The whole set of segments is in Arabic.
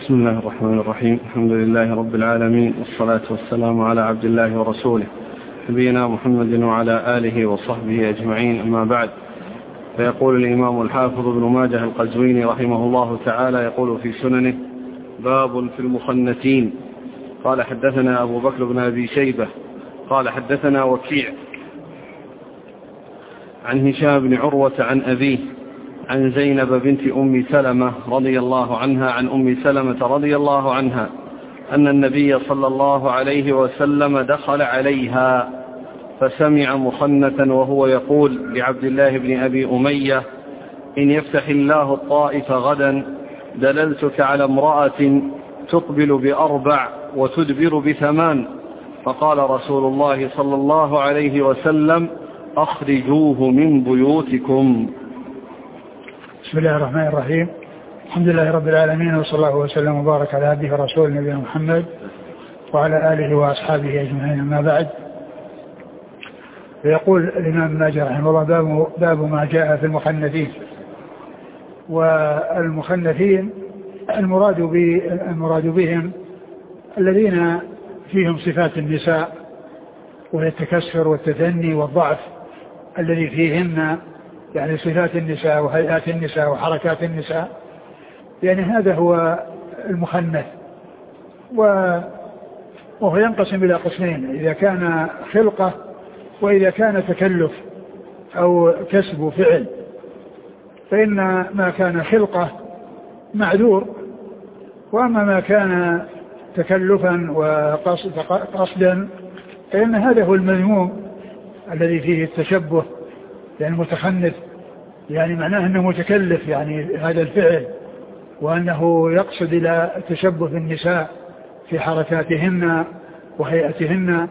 بسم الله الرحمن الرحيم. الحمد لله رب العالمين، والصلاة والسلام على عبد الله ورسوله نبينا محمد وعلى آله وصحبه أجمعين، أما بعد. فيقول الإمام الحافظ ابن ماجه القزويني رحمه الله تعالى يقول في سننه: باب في المخنثين. قال: حدثنا أبو بكر بن أبي شيبة قال: حدثنا وكيع عن هشام بن عروة عن أبيه عن زينب بنت أم سلمة رضي الله عنها عن أم سلمة رضي الله عنها أن النبي صلى الله عليه وسلم دخل عليها فسمع مخنثا وهو يقول لعبد الله بن أبي أمية: إن يفتح الله الطائف غدا دللتك على امرأة تقبل ب4 وتدبر ب8. فقال رسول الله صلى الله عليه وسلم: أخرجوه من بيوتكم. بسم الله الرحمن الرحيم. الحمد لله رب العالمين، وصلى الله وسلم وبارك على عبده ورسوله نبينا محمد وعلى آله وأصحابه أجمعين، أما بعد. فيقول الإمام ماجه رحمه الله: باب ما جاء في المخنثين. والمخنثين المراد بهم الذين فيهم صفات النساء، وهي التكسر والتثني والضعف الذي فيهن، يعني صفات النساء وهيئات النساء وحركات النساء، يعني هذا هو المخنث. وهو ينقسم إلى قسمين: إذا كان خلقة، وإذا كان تكلف أو كسب وفعل. فإن ما كان خلقة معذور، وأما ما كان تكلفا وقصدا فإن هذا هو المذموم الذي فيه التشبه، يعني متخنث، يعني معناه أنه متكلف يعني هذا الفعل، وأنه يقصد إلى التشبه بالنساء في حركاتهن وهيئتهن.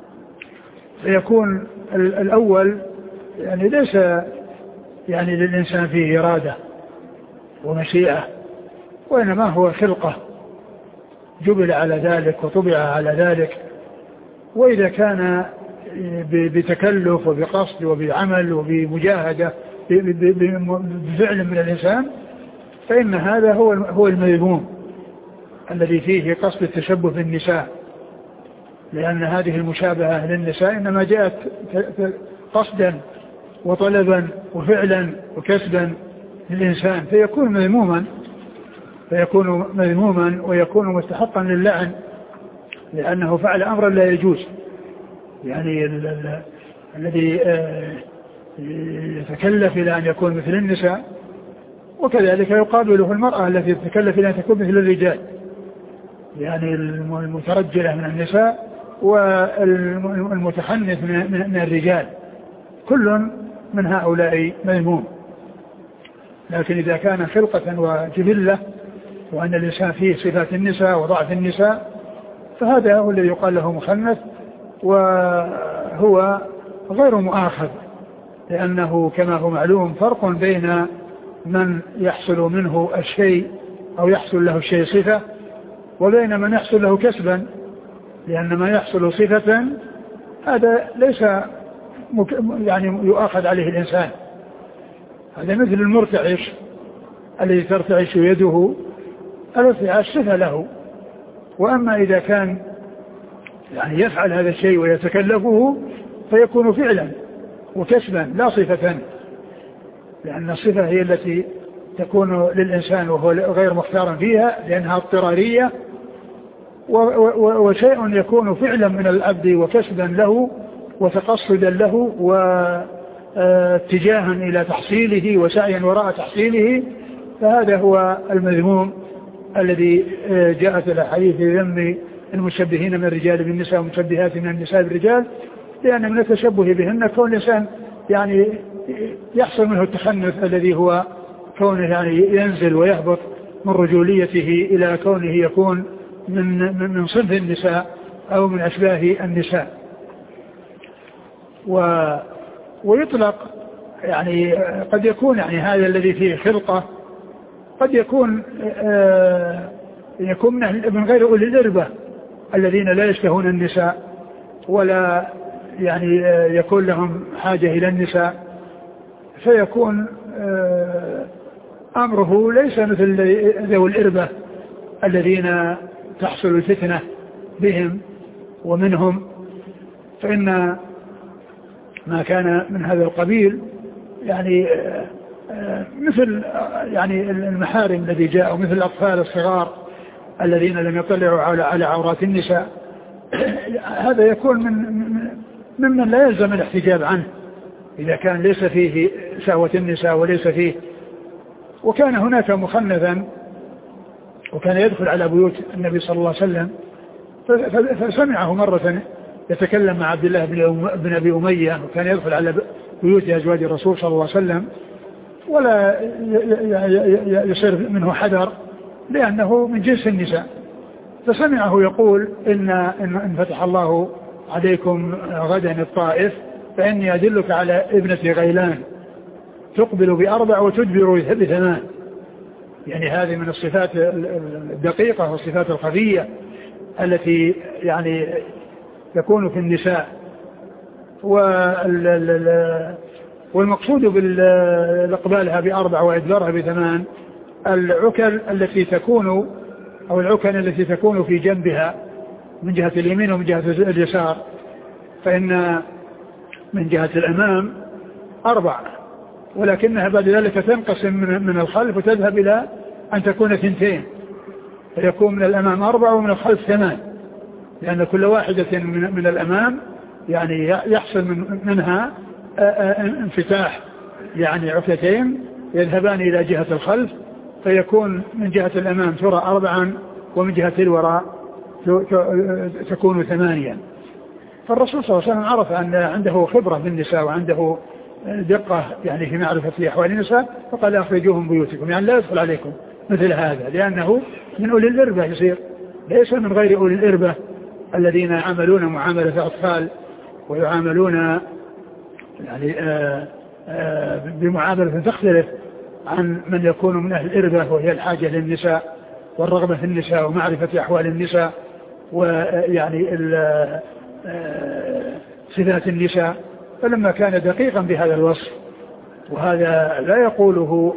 فيكون الأول يعني ليس يعني للإنسان فيه إرادة ومشيئة، وإنما هو خلقة جبل على ذلك وطبع على ذلك. وإذا كان بتكلف وبقصد وبعمل وبمجاهدة بفعل من الإنسان، فإن هذا هو المذموم الذي فيه قصد التشبه بالنساء، لأن هذه المشابهة للنساء إنما جاءت قصدا وطلبا وفعلا وكسبا للإنسان، فيكون مذموما ويكون مستحقا للعن، لأنه فعل أمرا لا يجوز. يعني الذي يتكلف إلى أن يكون مثل النساء، وكذلك يقابله المرأة التي تتكلف إلى أن تكون مثل الرجال، يعني المترجلة من النساء والمتخنث من الرجال، كل من هؤلاء مذموم. لكن إذا كان خلقة وجبلة، وأن الإنسان فيه صفات النساء وضعف النساء، فهذا هو الذي يقال له مخنث، وهو غير مؤاخذ، لأنه كما هو معلوم فرق بين من يحصل منه الشيء أو يحصل له الشيء صفة، وبين من يحصل له كسبا، لأن ما يحصل صفة هذا ليس يعني يؤاخذ عليه الإنسان. هذا مثل المرتعش الذي ترتعش يده، الارتعاش صفة له. وأما إذا كان يعني يفعل هذا الشيء ويتكلفه فيكون فعلا وكسبا لا صفة، لأن الصفة هي التي تكون للإنسان وهو غير مختار فيها لأنها اضطرارية، وشيء يكون فعلا من العبد وكسبا له وتقصدا له واتجاها إلى تحصيله وسعيا وراء تحصيله، فهذا هو المذموم الذي جاءت الأحاديث في ذم المشبهين من الرجال بالنساء ومشبهات من النساء بالرجال، لأن من التشبه بهن كون الإنسان يعني يحصل منه التخنث الذي هو كونه يعني ينزل ويهبط من رجوليته إلى كونه يكون من صنف النساء أو من أشباه النساء. ويطلق يعني قد يكون يعني هذا الذي فيه خلقة قد يكون من غير أولي الإربة الذين لا يشتهون النساء ولا يعني يكون لهم حاجة إلى النساء، فيكون أمره ليس مثل ذوي الإربة الذين تحصل الفتنة بهم ومنهم، فإن ما كان من هذا القبيل يعني مثل يعني المحارم الذي جاء، ومثل الأطفال الصغار الذين لم يطلعوا على عورات النساء، هذا يكون ممن لا يلزم الاحتجاب عنه إذا كان ليس فيه شهوة النساء وليس فيه. وكان هناك مخنثا وكان يدخل على بيوت النبي صلى الله عليه وسلم، فسمعه مرة يتكلم مع عبد الله بن أبي أمية، وكان يدخل على بيوت أزواج الرسول صلى الله عليه وسلم ولا يصير منه حذر لأنه من جنس النساء. فسمعه يقول إن فتح الله عليكم غدا الطائف فإني أدلك على ابنة غيلان تقبل ب4 وتدبر ب8. يعني هذه من الصفات الدقيقة والصفات الخفية التي يعني تكون في النساء. والمقصود بالإقبالها ب4 وإدبارها ب8 العكل التي تكون أو العكن التي تكون في جنبها من جهة اليمين ومن جهة اليسار، فإن من جهة الأمام 4 ولكنها بعد ذلك تنقسم من الخلف وتذهب إلى أن تكون 2، فيكون من الأمام 4 ومن الخلف 8، لأن كل واحدة من الأمام يعني يحصل منها انفتاح يعني عكتين يذهبان إلى جهة الخلف، فيكون من جهة الأمام ترى 4 ومن جهة الوراء تكون 8. فالرسول صلى الله عليه وسلم عرف أن عنده خبرة بالنساء وعنده دقة يعني في معرفة أحوال النساء، فقال أخرجوهم بيوتكم، يعني لا يدخل عليكم مثل هذا، لأنه من أولي الإربة يصير، ليس من غير أولي الإربة الذين يعاملون معاملة أطفال ويعاملون يعني بمعاملة تختلف عن من يكون من أهل الإربة، وهي الحاجة للنساء والرغبة في النساء ومعرفة أحوال النساء ويعني صفات النساء. فلما كان دقيقا بهذا الوصف، وهذا لا يقوله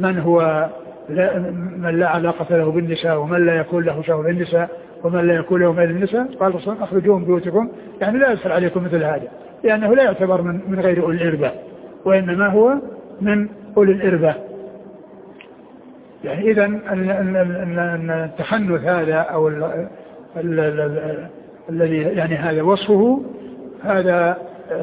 من لا علاقة له بالنساء ومن لا يكون له شهوة بالنساء ومن لا يكون له ميل للنساء، قال الرسول أخرجوهم بيوتكم، يعني لا يدخل عليكم مثل هذا، لأنه لا يعتبر من غير أولي الإربة، وإنما هو من أولي الإربة. يعني إذن التحنث هذا أو الذي يعني هذا وصفه، هذا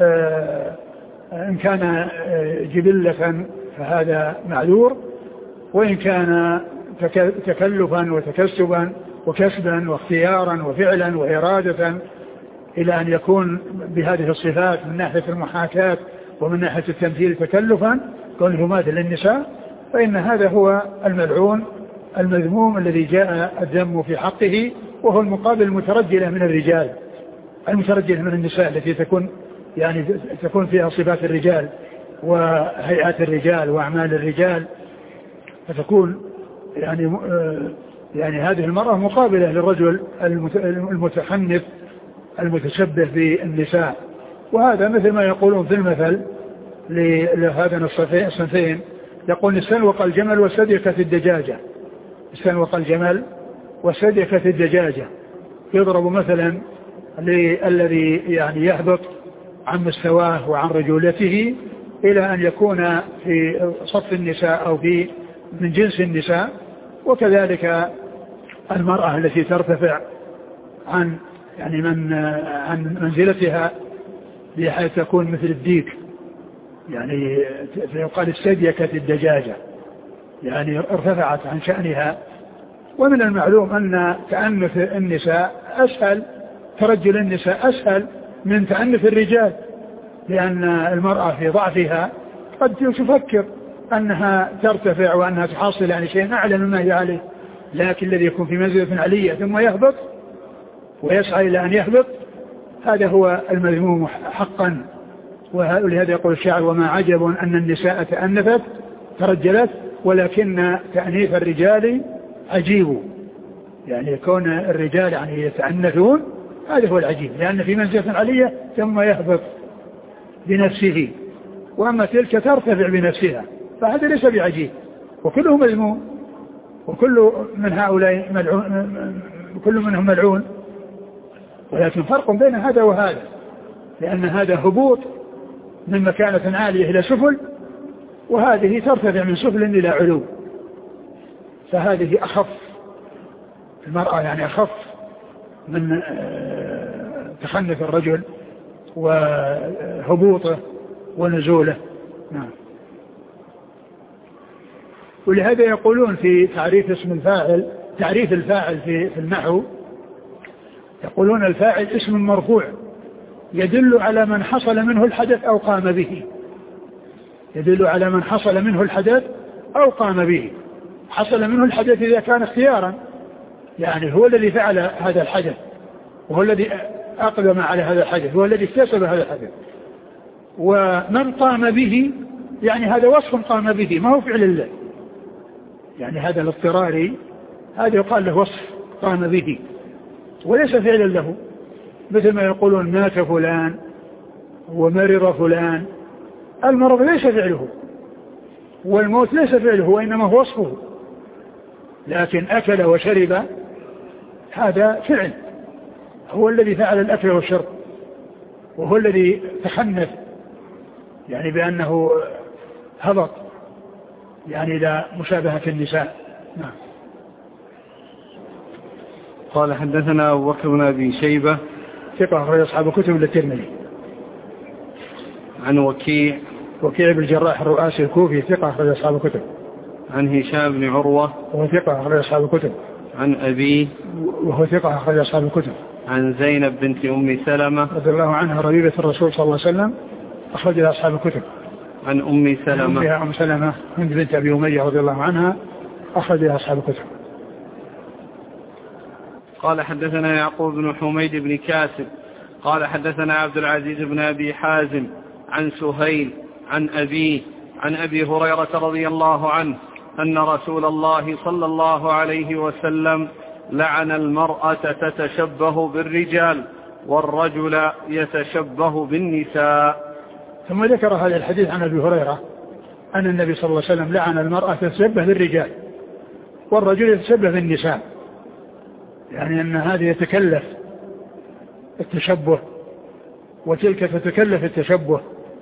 إن كان جبلة فهذا معذور، وإن كان تكلفا وتكسبا وكسبا واختيارا وفعلا وإرادة إلى أن يكون بهذه الصفات من ناحية المحاكاة ومن ناحية التمثيل تكلفا كونه ماثل للنساء، فإن هذا هو الملعون المذموم الذي جاء الذم في حقه، وهو المقابل المترجلة من الرجال، المترجلة من النساء التي تكون فيها صفات الرجال وهيئات الرجال وأعمال الرجال، فتكون يعني هذه المرأة مقابلة للرجل المتحنث المتشبه بالنساء. وهذا مثل ما يقولون في المثل لهذا الصنفين، يقول استنوق الجمل واستدركت الدجاجة، استنوق الجمل واستدركت الدجاجة، يضرب مثلا للذي يعني يهبط عن مستواه وعن رجولته إلى أن يكون في صف النساء أو في من جنس النساء. وكذلك المرأة التي ترتفع عن منزلتها بحيث تكون مثل الديك، يعني يقال استديكت الدجاجة، يعني ارتفعت عن شأنها. ومن المعلوم أن تأنث النساء أسهل، ترجل النساء أسهل من تأنث الرجال، لأن المرأة في ضعفها قد تفكر أنها ترتفع وأنها تحصل يعني شيء أعلى مما هي عليه، لكن الذي يكون في منزلة عالية ثم يهبط ويسعى إلى أن يهبط، هذا هو المذموم حقا. ولهذا يقول الشاعر وما عجب أن النساء تأنثت ترجلت ولكن تأنيث الرجال عجيب، يعني كون الرجال يعني يتأنثون هذا هو العجيب، لأن في منزلة عالية ثم يهبط بنفسه، وأما تلك ترتفع بنفسها، فهذا ليس بعجيب وكله مذموم. وكل من هؤلاء ملعون، كل منهم ملعون، ولكن فرق بين هذا وهذا، لأن هذا هبوط من مكانة عالية إلى سفل، وهذه ترتفع من سفل إلى علو، فهذه أخف المرأة، يعني أخف من تخنث الرجل وهبوطه ونزوله. نعم. ولهذا يقولون في تعريف اسم الفاعل، تعريف الفاعل في النحو، يقولون الفاعل اسم مرفوع يدل على من حصل منه الحدث أو قام به، يدل على من حصل منه الحدث أو قام به. حصل منه الحدث إذا كان اختيارا، يعني هو الذي فعل هذا الحدث، وهو الذي أقدم على هذا الحدث، هو الذي اكتسب هذا الحدث. ومن قام به يعني هذا وصف قام به، ما هو فعل الله، يعني هذا الاضطراري هذا يقال له وصف قام به وليس فعلا له، مثل ما يقولون مات فلان ومرض فلان. المرض ليس فعله والموت ليس فعله، وإنما هو وصفه، لكن أكل وشرب هذا فعل، هو الذي فعل الأكل والشرب، وهو الذي تخنث يعني بأنه هبط يعني إلى مشابهة النساء. نعم. قال حدثنا أبو بكر بن أبي شيبة ثقة أخرج أصحاب كتب الترمذي. عن وكيع بن الجراح الرؤاسي الكوفي ثقة أخرج أصحاب كتب. عن هشام بن عروة وهو ثقة أخرج أصحاب كتب. عن أبيه وهو ثقة أخرج أصحاب الكتب. عن زينب بنت أم سلمة رضي الله عنها ربيبة الرسول صلى الله عليه وسلم أخرج أصحاب الكتب. عن أم سلمة أم سلمة هند بنت أبي أمية رضي الله عنها أخرج أصحاب الكتب. قال حدثنا يعقوب بن حميد بن كاسب قال حدثنا عبد العزيز بن أبي حازم عن سهيل عن أبيه عن أبي هريرة رضي الله عنه أن رسول الله صلى الله عليه وسلم لعن المرأة تتشبه بالرجال والرجل يتشبه بالنساء. ثم ذكر هذا الحديث عن أبي هريرة أن النبي صلى الله عليه وسلم لعن المرأة تتشبه بالرجال والرجل يتشبه بالنساء، يعني أن هذا يتكلف التشبه وتلك تتكلف التشبه،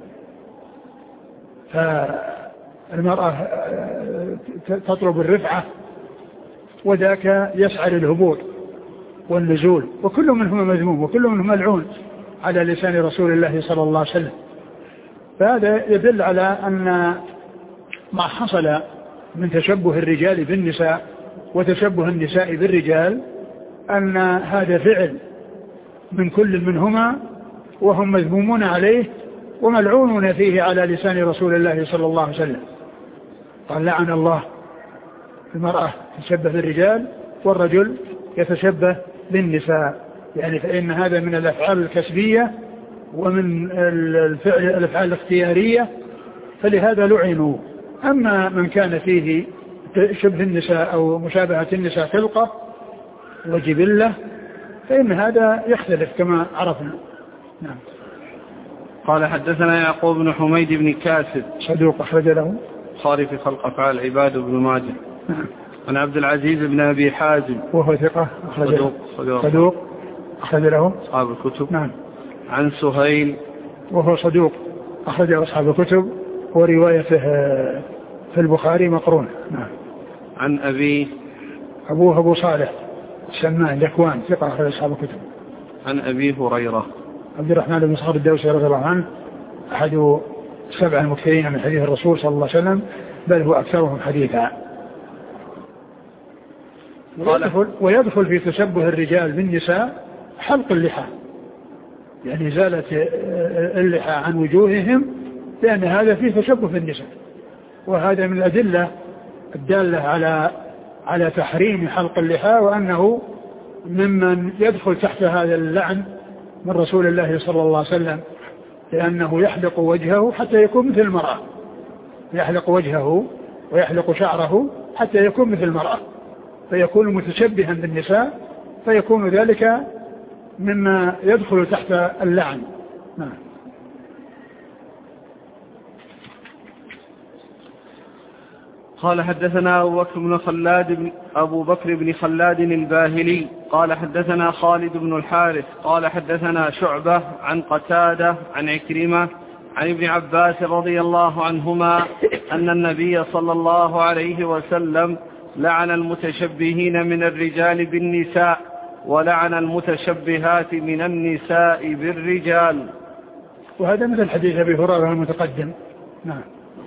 فالمرأة تطلب الرفعة وذاك يسعى للهبوط والنزول، وكل منهم مذموم وكل منهم ملعون على لسان رسول الله صلى الله عليه وسلم. فهذا يدل على أن ما حصل من تشبه الرجال بالنساء وتشبه النساء بالرجال أن هذا فعل من كل منهما وهم مذمومون عليه وملعونون فيه على لسان رسول الله صلى الله عليه وسلم. قال لعن الله المرأة تتشبه بالرجال والرجل يتشبه بالنساء، يعني فإن هذا من الأفعال الكسبية ومن الأفعال الاختيارية، فلهذا لعنوا. أما من كان فيه شبه النساء أو مشابهة النساء خلقة وجبلة فإن هذا يختلف كما عرفنا. نعم. قال حدثنا يعقوب بن حميد بن كاسب صدوق أخرج له البخاري في خلق أفعال العباد وابن ماجه. نعم. عن عبد العزيز بن أبي حازم وهو ثقة صدوق أخرج له أصحاب الكتب. نعم. عن سهيل وهو صدوق أخرج أصحاب الكتب وروايته في البخاري مقرون. نعم. عن أبوه أبو صالح سمان ذكوان ثقة أخرج أصحاب الكتب. عن أبي هريرة عبد الرحمن بن صخر الدوسي رضي الله عنه أحد 7 المكثرين من حديث الرسول صلى الله عليه وسلم، بل هو أكثرهم حديثا. ويدخل في تشبه الرجال بالنساء حلق اللحى، يعني زالت اللحى عن وجوههم، لأن هذا فيه تشبه بالنساء، وهذا من الأدلة الدالة على تحريم حلق اللحى، وأنه ممن يدخل تحت هذا اللعن من رسول الله صلى الله عليه وسلم، لأنه يحلق وجهه حتى يكون مثل المرأة، يحلق وجهه ويحلق شعره حتى يكون مثل المرأة، فيكون متشبها بالنساء، فيكون ذلك مما يدخل تحت اللعن. نعم. قال حدثنا أبو بكر بن خلاد الباهلي قال حدثنا خالد بن الحارث قال حدثنا شعبة عن قتادة عن عكرمة عن ابن عباس رضي الله عنهما أن النبي صلى الله عليه وسلم لعن المتشبهين من الرجال بالنساء ولعن المتشبهات من النساء بالرجال. وهذا مثل حديث أبي هريرة المتقدم. نعم.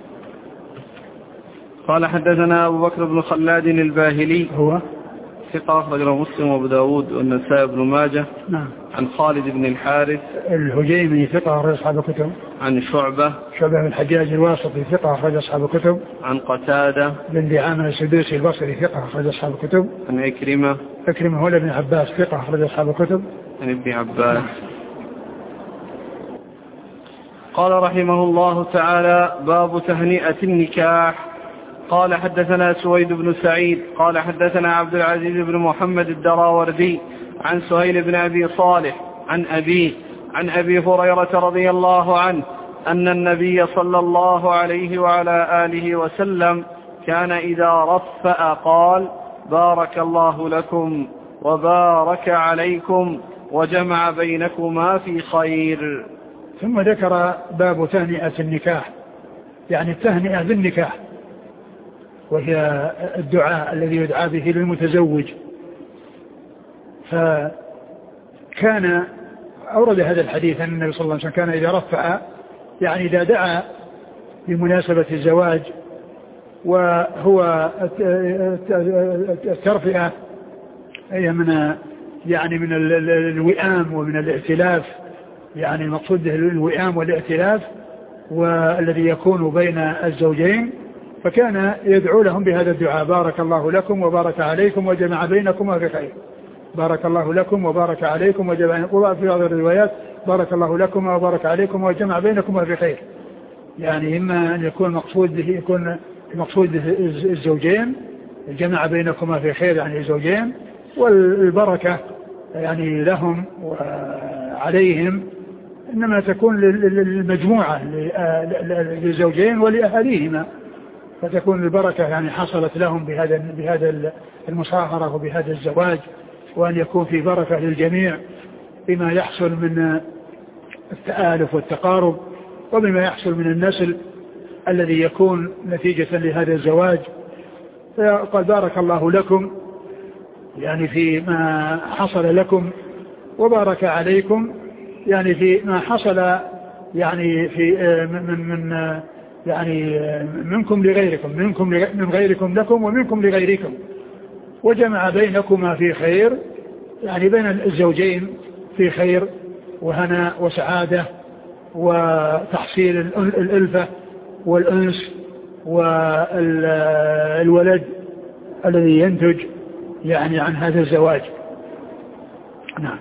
قال حدثنا أبو بكر بن خلاد الباهلي هو ثقة أخرجه مسلم وأبو داود والنسائي بن ماجه. نعم. عن خالد بن الحارث الهجيمي ثقة أخرج أصحاب الكتب. عن شعبة بن الحجاج الواسطي ثقة أخرج أصحاب الكتب. عن قتادة بن دعامة السدوسي البصري ثقة أخرج أصحاب الكتب. عن عكرمة هو ابن عباس ثقة أخرج أصحاب الكتب. عن ابن عباس. قال رحمه الله تعالى: باب تهنئة النكاح. قال حدثنا سويد بن سعيد قال حدثنا عبد العزيز بن محمد الدراوردي عن سهيل بن أبي صالح عن أبيه عن أبي هريرة رضي الله عنه أن النبي صلى الله عليه وعلى آله وسلم كان إذا رفأ قال: بارك الله لكم وبارك عليكم وجمع بينكما في خير. ثم ذكر باب تهنئة النكاح، يعني التهنئة بالنكاح، وهي الدعاء الذي يدعى به للمتزوج. فكان أورد هذا الحديث أن النبي صلى الله عليه وسلم كان إذا رفع، يعني إذا دعا بمناسبة الزواج، وهو الترفئة هي من الوئام ومن الائتلاف، يعني المقصود الوئام والائتلاف والذي يكون بين الزوجين. فكان يدعو لهم بهذا الدعاء: بارك الله لكم وبارك عليكم وجمع بينكما في خير. بارك الله لكم وبارك عليكم وجمع، في بعض الروايات بارك الله لكم وبارك عليكم وجمع بينكما في خير. يعني إما أن يكون المقصود الزوجين، الجمع بينكما في خير يعني الزوجين، والبركة يعني لهم وعليهم إنما تكون للمجموعة للزوجين ولأهاليهما، فتكون البركة يعني حصلت لهم بهذا المصاهرة وبهذا الزواج، وأن يكون في بركة للجميع بما يحصل من التآلف والتقارب، وبما يحصل من النسل الذي يكون نتيجة لهذا الزواج. فقال: بارك الله لكم يعني في ما حصل لكم، وبارك عليكم يعني في ما حصل يعني في منكم لغيركم، من غيركم لكم ومنكم لغيركم، وجمع بينكما في خير، يعني بين الزوجين في خير وهناء وسعادة وتحصيل الألفة والأنس والولد الذي ينتج يعني عن هذا الزواج. نعم.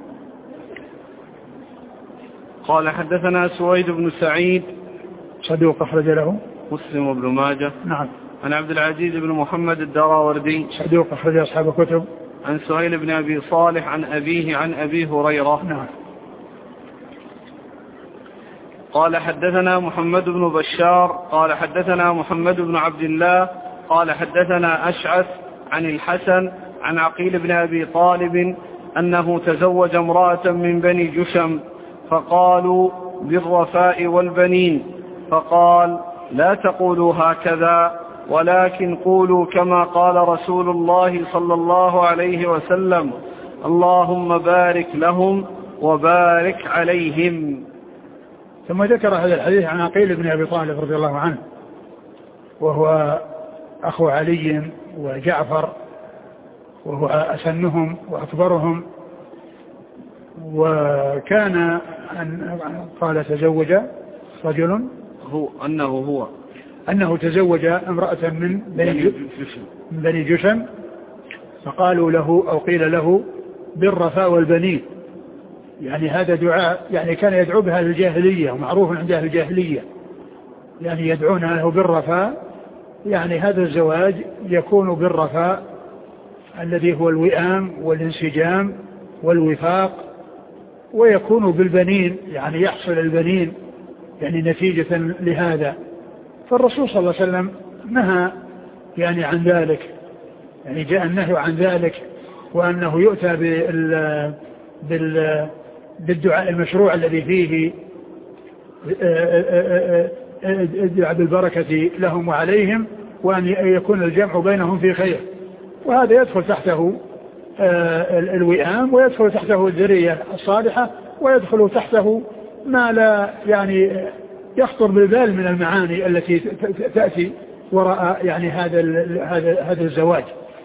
قال حدثنا سويد بن سعيد صدوق أخرج له مسلم وابن ماجه. نعم. عن عبد العزيز بن محمد الدراوردي صدوق أخرج أصحاب الكتب. عن سهيل بن أبي صالح عن أبيه عن أبي هريرة. نعم. قال حدثنا محمد بن بشار قال حدثنا محمد بن عبد الله قال حدثنا أشعث عن الحسن عن عقيل بن أبي طالب أنه تزوج امرأة من بني جشم، فقالوا: بالرفاء والبنين. فقال: لا تقولوا هكذا، ولكن قولوا كما قال رسول الله صلى الله عليه وسلم: اللهم بارك لهم وبارك عليهم. ثم ذكر هذا الحديث عن عقيل بن أبي طالب رضي الله عنه، وهو أخو علي وجعفر، وهو أسنهم وأكبرهم. وكان قال تزوج رجل أنه تزوج امرأة من بني جشم، فقالوا له أو قيل له: بالرفاء والبنين. يعني هذا دعاء يعني كان يدعو بها الجاهلية، ومعروف عند أهل الجاهلية، يعني يدعون له بالرفاء، يعني هذا الزواج يكون بالرفاء الذي هو الوئام والانسجام والوفاق، ويكون بالبنين يعني يحصل البنين يعني نتيجة لهذا. فالرسول صلى الله عليه وسلم نهى يعني عن ذلك، يعني جاء النهي عن ذلك، وأنه يؤتى بالدعاء المشروع الذي فيه الدعاء بالبركة لهم وعليهم، وأن يكون الجمع بينهم في خير. وهذا يدخل تحته الوئام، ويدخل تحته الذرية الصالحة، ويدخل تحته ما لا يعني يخطر بالبال من المعاني التي تأتي وراء يعني هذا الزواج.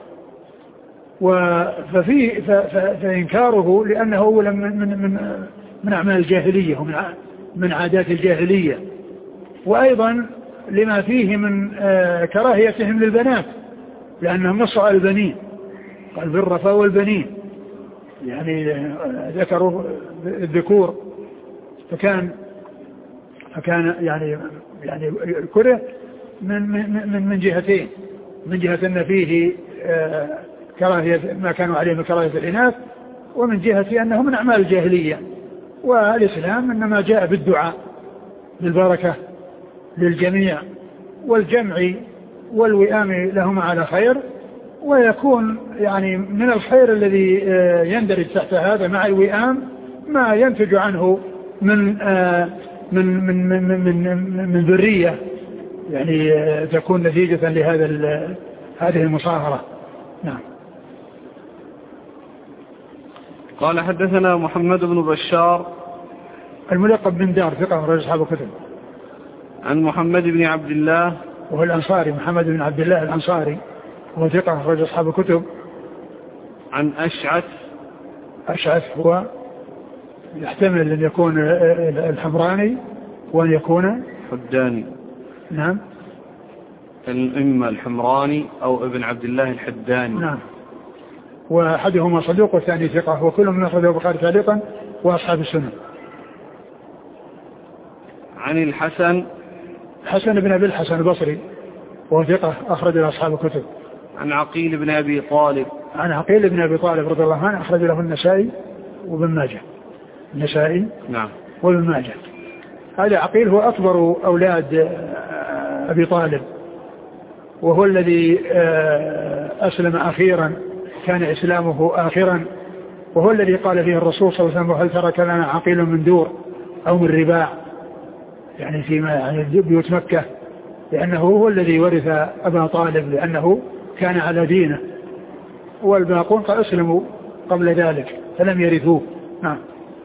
فإنكاره لأنه أولا من أعمال الجاهلية ومن عادات الجاهلية، وأيضا لما فيه من كراهيتهم للبنات، لأنهم نصوا على البنين، قال بالرفا والبنين، يعني ذكروا الذكور، فكان يعني كره من جهتين، من جهة أن فيه كراهية ما كانوا عليه من كراهية الإناث، ومن جهة أنه من أعمال الجاهلية. والإسلام إنما جاء بالدعاء بالبركة للجميع والجمع والوئام لهم على خير، ويكون يعني من الخير الذي يندرج تحت هذا مع الوئام ما ينتج عنه من ذرية يعني تكون نتيجة هذه المصاهرة. نعم. قال حدثنا محمد بن بشار الملقب بن دار، ثقة رجل أصحاب الكتب. عن محمد بن عبد الله وهو الأنصاري، محمد بن عبد الله الأنصاري، وهو ثقة رجل أصحاب الكتب. عن أشعث هو يحتمل أن يكون الحمراني وأن يكون حداني. نعم، إما الحمراني أو ابن عبد الله الحداني. نعم. وأحدهما صدوق والثاني ثقة، وكل من أخرجه البخاري تعليقا وأصحاب السنن. عن الحسن بن أبي الحسن البصري، وهو ثقة أخرج له أصحاب الكتب. عن عقيل بن أبي طالب رضي الله عنه، أخرج له النسائي وابن ماجه. النسائي نعم وابن ماجه. هذا عقيل هو أكبر أولاد أبي طالب، وهو الذي أسلم أخيرا، كان إسلامه آخرا، وهو الذي قال فيه الرسول صلى الله عليه وسلم: هل ترك لنا عقيل من دور أو من رباع، يعني فيما يعني بيوت مكة، لأنه هو الذي ورث أبا طالب، لأنه كان على دينه، والباقون قد أسلموا قبل ذلك فلم يرثوه. نعم.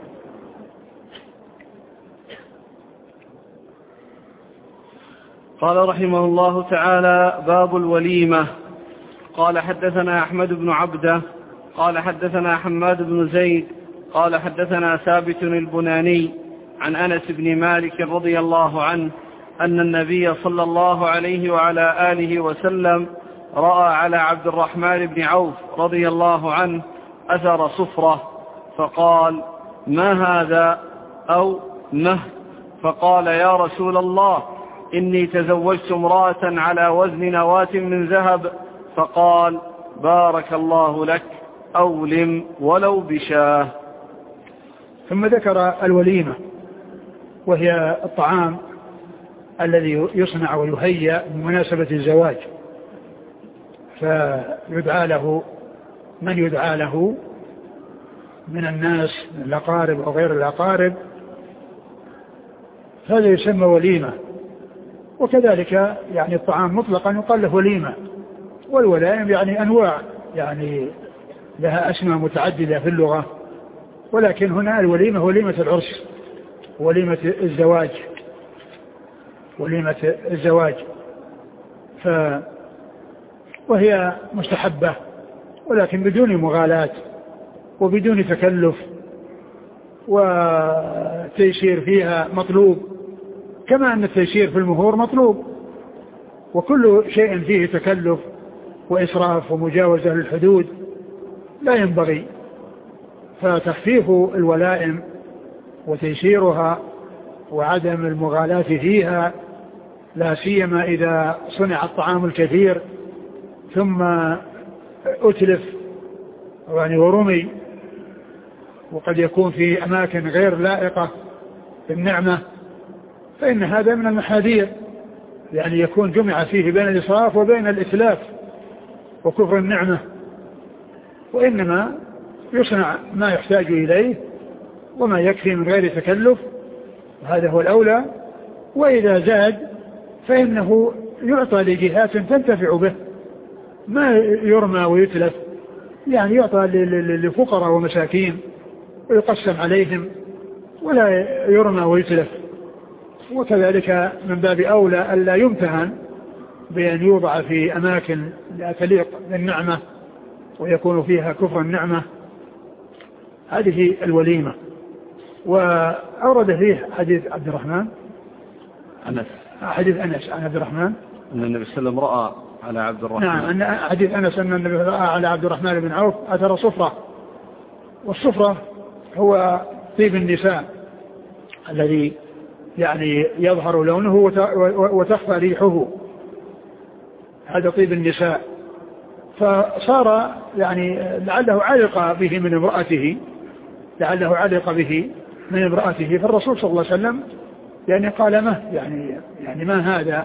قال رحمه الله تعالى: باب الوليمة. قال حدثنا أحمد بن عبده قال حدثنا حماد بن زيد قال حدثنا ثابت البناني عن أنس بن مالك رضي الله عنه أن النبي صلى الله عليه وعلى آله وسلم رأى على عبد الرحمن بن عوف رضي الله عنه أثر صفرة، فقال: ما هذا؟ أو مه؟ فقال: يا رسول الله، إني تزوجت امرأة على وزن نواة من ذهب. فقال: بارك الله لك، أولم ولو بشاه. ثم ذكر الوليمة، وهي الطعام الذي يصنع ويهيأ بمناسبة الزواج، فيدعى له من يدعى له من الناس، الأقارب أو غير الأقارب، هذا يسمى وليمة. وكذلك يعني الطعام مطلقا يقال له وليمة، والولائم يعني أنواع، يعني لها أسماء متعددة في اللغة، ولكن هنا الوليمة وليمة العرس، وليمة الزواج، وهي مستحبة، ولكن بدون مغالاة وبدون تكلف، وتيسير فيها مطلوب، كما أن التيسير في المهور مطلوب، وكل شيء فيه تكلف وإسراف ومجاوزة للحدود لا ينبغي. فتخفيف الولائم وتيسيرها وعدم المغالاة فيها، لا سيما إذا صنع الطعام الكثير ثم أتلف يعني ورمي، وقد يكون في أماكن غير لائقة بالنعمة، فإن هذا من المحاذير يعني يكون جمع فيه بين الإسراف وبين الإتلاف وكفر النعمة، وإنما يصنع ما يحتاج إليه وما يكفي من غير تكلف، هذا هو الأولى. وإذا زاد فإنه يعطى لجهات تنتفع به، ما يرمى ويتلف، يعني يعطى لفقراء ومساكين ويقسم عليهم ولا يرمى ويتلف. وكذلك من باب أولى ألا يمتهن بأن يوضع في أماكن لا تليق بالنعمة ويكون فيها كفر النعمة. هذه الوليمة. وأورد فيه حديث عبد الرحمن حديث أنس عن عبد الرحمن أن النبي صلى الله عليه وسلم رأى على عبد الرحمن. نعم، حديث أنس أن النبي رأى على عبد الرحمن بن عوف أثر صفرة، والصفرة هو طيب النساء الذي يعني يظهر لونه وتخفى ريحه، هذا طيب النساء. فصار يعني لعله علق به من امرأته، فالرسول صلى الله عليه وسلم يعني قال ما يعني ما هذا،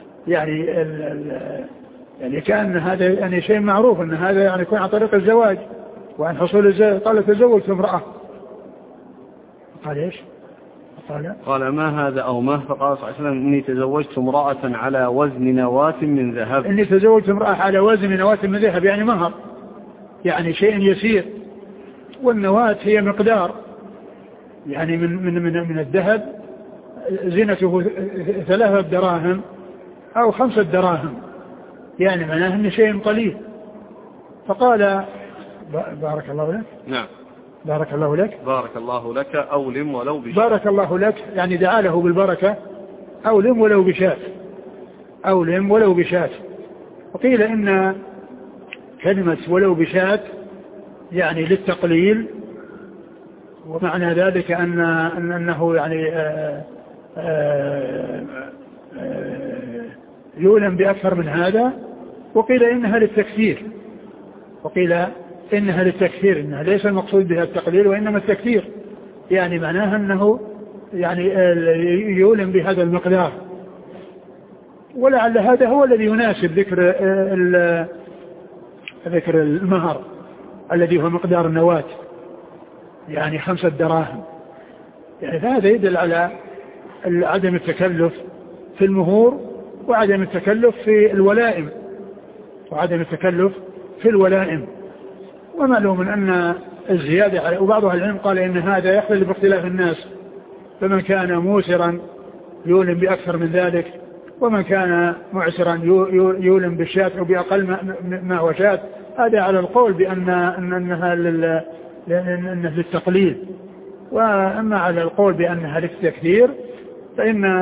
يعني كأن هذا يعني شيء معروف أن هذا يعني يكون عن طريق الزواج وعن حصول الزواج. قال تزوجت امرأة، قال ايش؟ قال ما هذا أو ما؟ فقال صلى الله عليه وسلم إني تزوجت امرأة على وزن نواة من ذهب. إني تزوجت امرأة على وزن نواة من ذهب، يعني مهر، يعني شيء يسير. والنواة هي مقدار يعني من الذهب زينته 3 دراهم أو 5 دراهم، يعني معناه أنه شيء قليل. فقال بارك الله لك. نعم بارك الله لك. بارك الله لك أولم ولو بشاة. بارك الله لك يعني دعا له بالبركة، أولم ولو بشاة، أولم ولو بشاة. وقيل إن كلمة ولو بشاة يعني للتقليل، ومعنى ذلك أنه يعني يولم بأكثر من هذا. وقيل إنها للتكثير، إنها ليس المقصود بها التقليل وإنما التكثير، يعني معناها أنه يعني يولم بهذا المقدار. ولعل هذا هو الذي يناسب ذكر المهر الذي هو مقدار النواة، يعني 5 دراهم. يعني هذا يدل على عدم التكلف في المهور وعدم التكلف في الولائم. ومعلوم أن الزيادة على، وبعض أهل العلم قال إن هذا يختلف باختلاف الناس، فمن كان موسرا يولم بأكثر من ذلك، ومن كان معسرا يولم بالشاة أو بأقل ما هو شاة. هذا على القول بأنها للتقليل. وأما على القول بأنها للتكثير فإن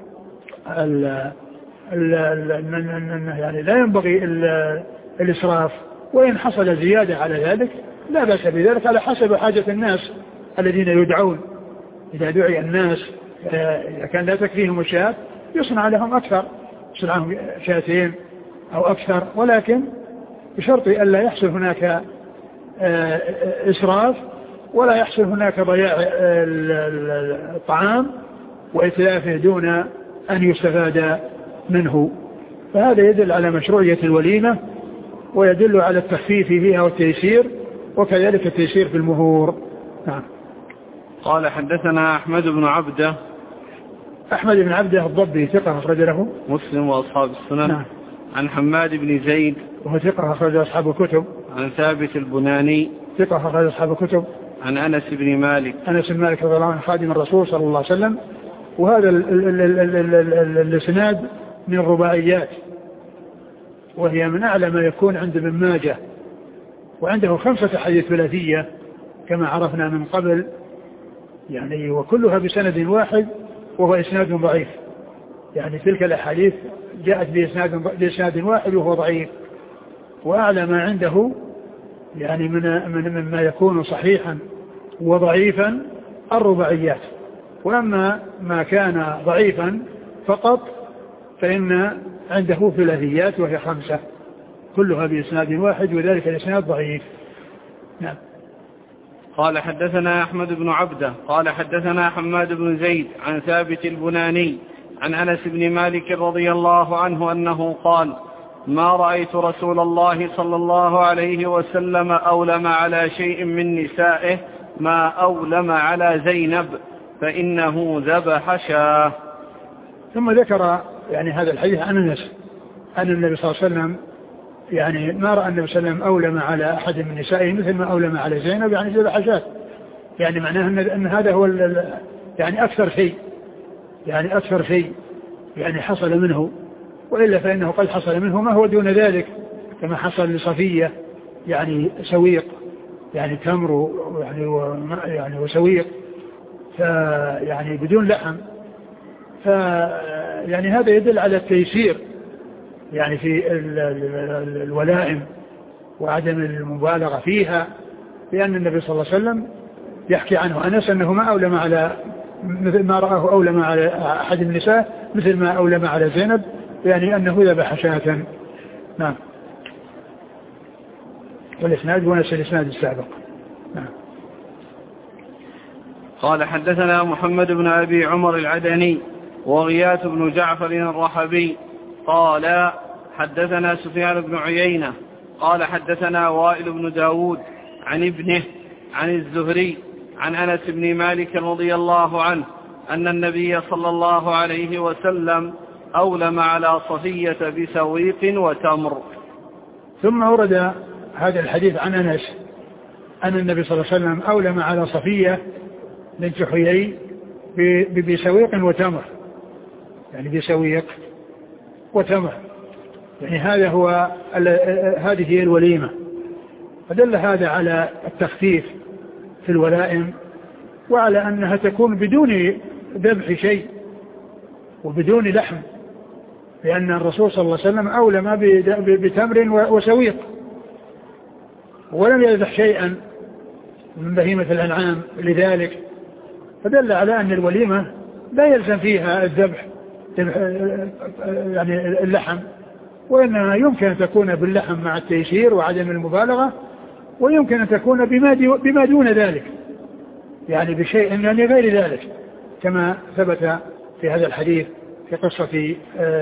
يعني لا ينبغي الإسراف، وإن حصل زيادة على ذلك لا بأس بذلك على حسب حاجة الناس الذين يدعون. إذا دعي الناس إذا كان لا تكفيهم الشاة يصنع لهم أكثر، يصنع لهم 2 أو أكثر، ولكن بشرط ألا يحصل هناك إسراف ولا يحصل هناك ضياع الطعام وإتلافه دون أن يستفاد منه. فهذا يدل على مشروعية الوليمة، ويدل على التخفيف فيها والتيسير، وكذلك التيسير في المهور. نعم. قال حدثنا أحمد بن عبده. أحمد بن عبده الضبي ثقة أخرج له مسلم وأصحاب السنن. نعم. عن حماد بن زيد وهو ثقة أخرج أصحاب الكتب. عن ثابت البناني ثقة أخرج أصحاب الكتب. عن أنس بن مالك رضي الله عنه خادم الرسول صلى الله عليه وسلم. وهذا الاسناد من الرباعيات، وهي من أعلى ما يكون عند ابن ماجه، وعنده 5 أحاديث ثلاثية كما عرفنا من قبل، يعني وكلها بسند واحد وهو إسناد ضعيف. يعني تلك الأحاديث جاءت بإسناد واحد وهو ضعيف. وأعلى ما عنده يعني من ما يكون صحيحا وضعيفا الرباعيات. وأما ما كان ضعيفا فقط فإن عنده ثلاثيات وهي 5 كلها بإسناد واحد، وذلك الإسناد ضعيف. نعم. قال حدثنا أحمد بن عبده قال حدثنا حماد بن زيد عن ثابت البناني عن أنس بن مالك رضي الله عنه أنه قال: ما رأيت رسول الله صلى الله عليه وسلم أولم على شيء من نسائه ما أولم على زينب فإنه ذبح شاه. ثم ذكر يعني هذا الحديث عن أنس أن النبي صلى الله عليه وسلم يعني ما رأى النبي صلى الله عليه وسلم أولم على أحد من نسائه مثل ما أولم على زينب، يعني ذبح شاه، يعني معناه أن هذا هو يعني أكثر شيء يعني حصل منه، وإلا فإنه قد حصل منه ما هو دون ذلك، كما حصل لصفية يعني سويق، يعني تمر يعني وسويق يعني بدون لحم. يعني هذا يدل على التيسير يعني في الولائم وعدم المبالغة فيها، لأن النبي صلى الله عليه وسلم يحكي عنه أنس أنه ما أولم على مثل ما رآه أولم على أحد النساء مثل ما أولم على زينب، يعني أنه ذبح شاة. نعم. والإسناد ونفس الإسناد السابق. نعم. قال: حدثنا محمد بن أبي عمر العدني وغياث بن جعفر الرحبي قال: حدثنا سفيان بن عيينة قال: حدثنا وائل بن داود عن ابنه عن الزهري عن أنس بن مالك رضي الله عنه أن النبي صلى الله عليه وسلم أولم على صفية بسويق وتمر. ثم ورد هذا الحديث عن أنس أن النبي صلى الله عليه وسلم أولم على صفية بنت حيي بسويق وتمر، يعني بسويق وتمر، يعني هذه هي الوليمة. فدل هذا على التخفيف في الولائم وعلى أنها تكون بدون ذبح شيء وبدون لحم، لأن الرسول صلى الله عليه وسلم أولم بتمر وسويق ولم يذبح شيئا من بهيمة الأنعام لذلك، فدل على أن الوليمة لا يلزم فيها الذبح يعني اللحم، وإنما يمكن أن تكون باللحم مع التيسير وعدم المبالغة، ويمكن أن تكون بما دون ذلك، يعني بشيء يعني غير ذلك، كما ثبت في هذا الحديث في قصة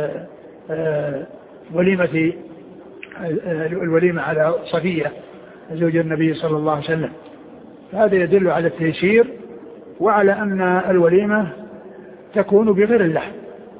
الوليمة على صفية زوج النبي صلى الله عليه وسلم. هذا يدل على التيسير وعلى أن الوليمة تكون بغير اللحم.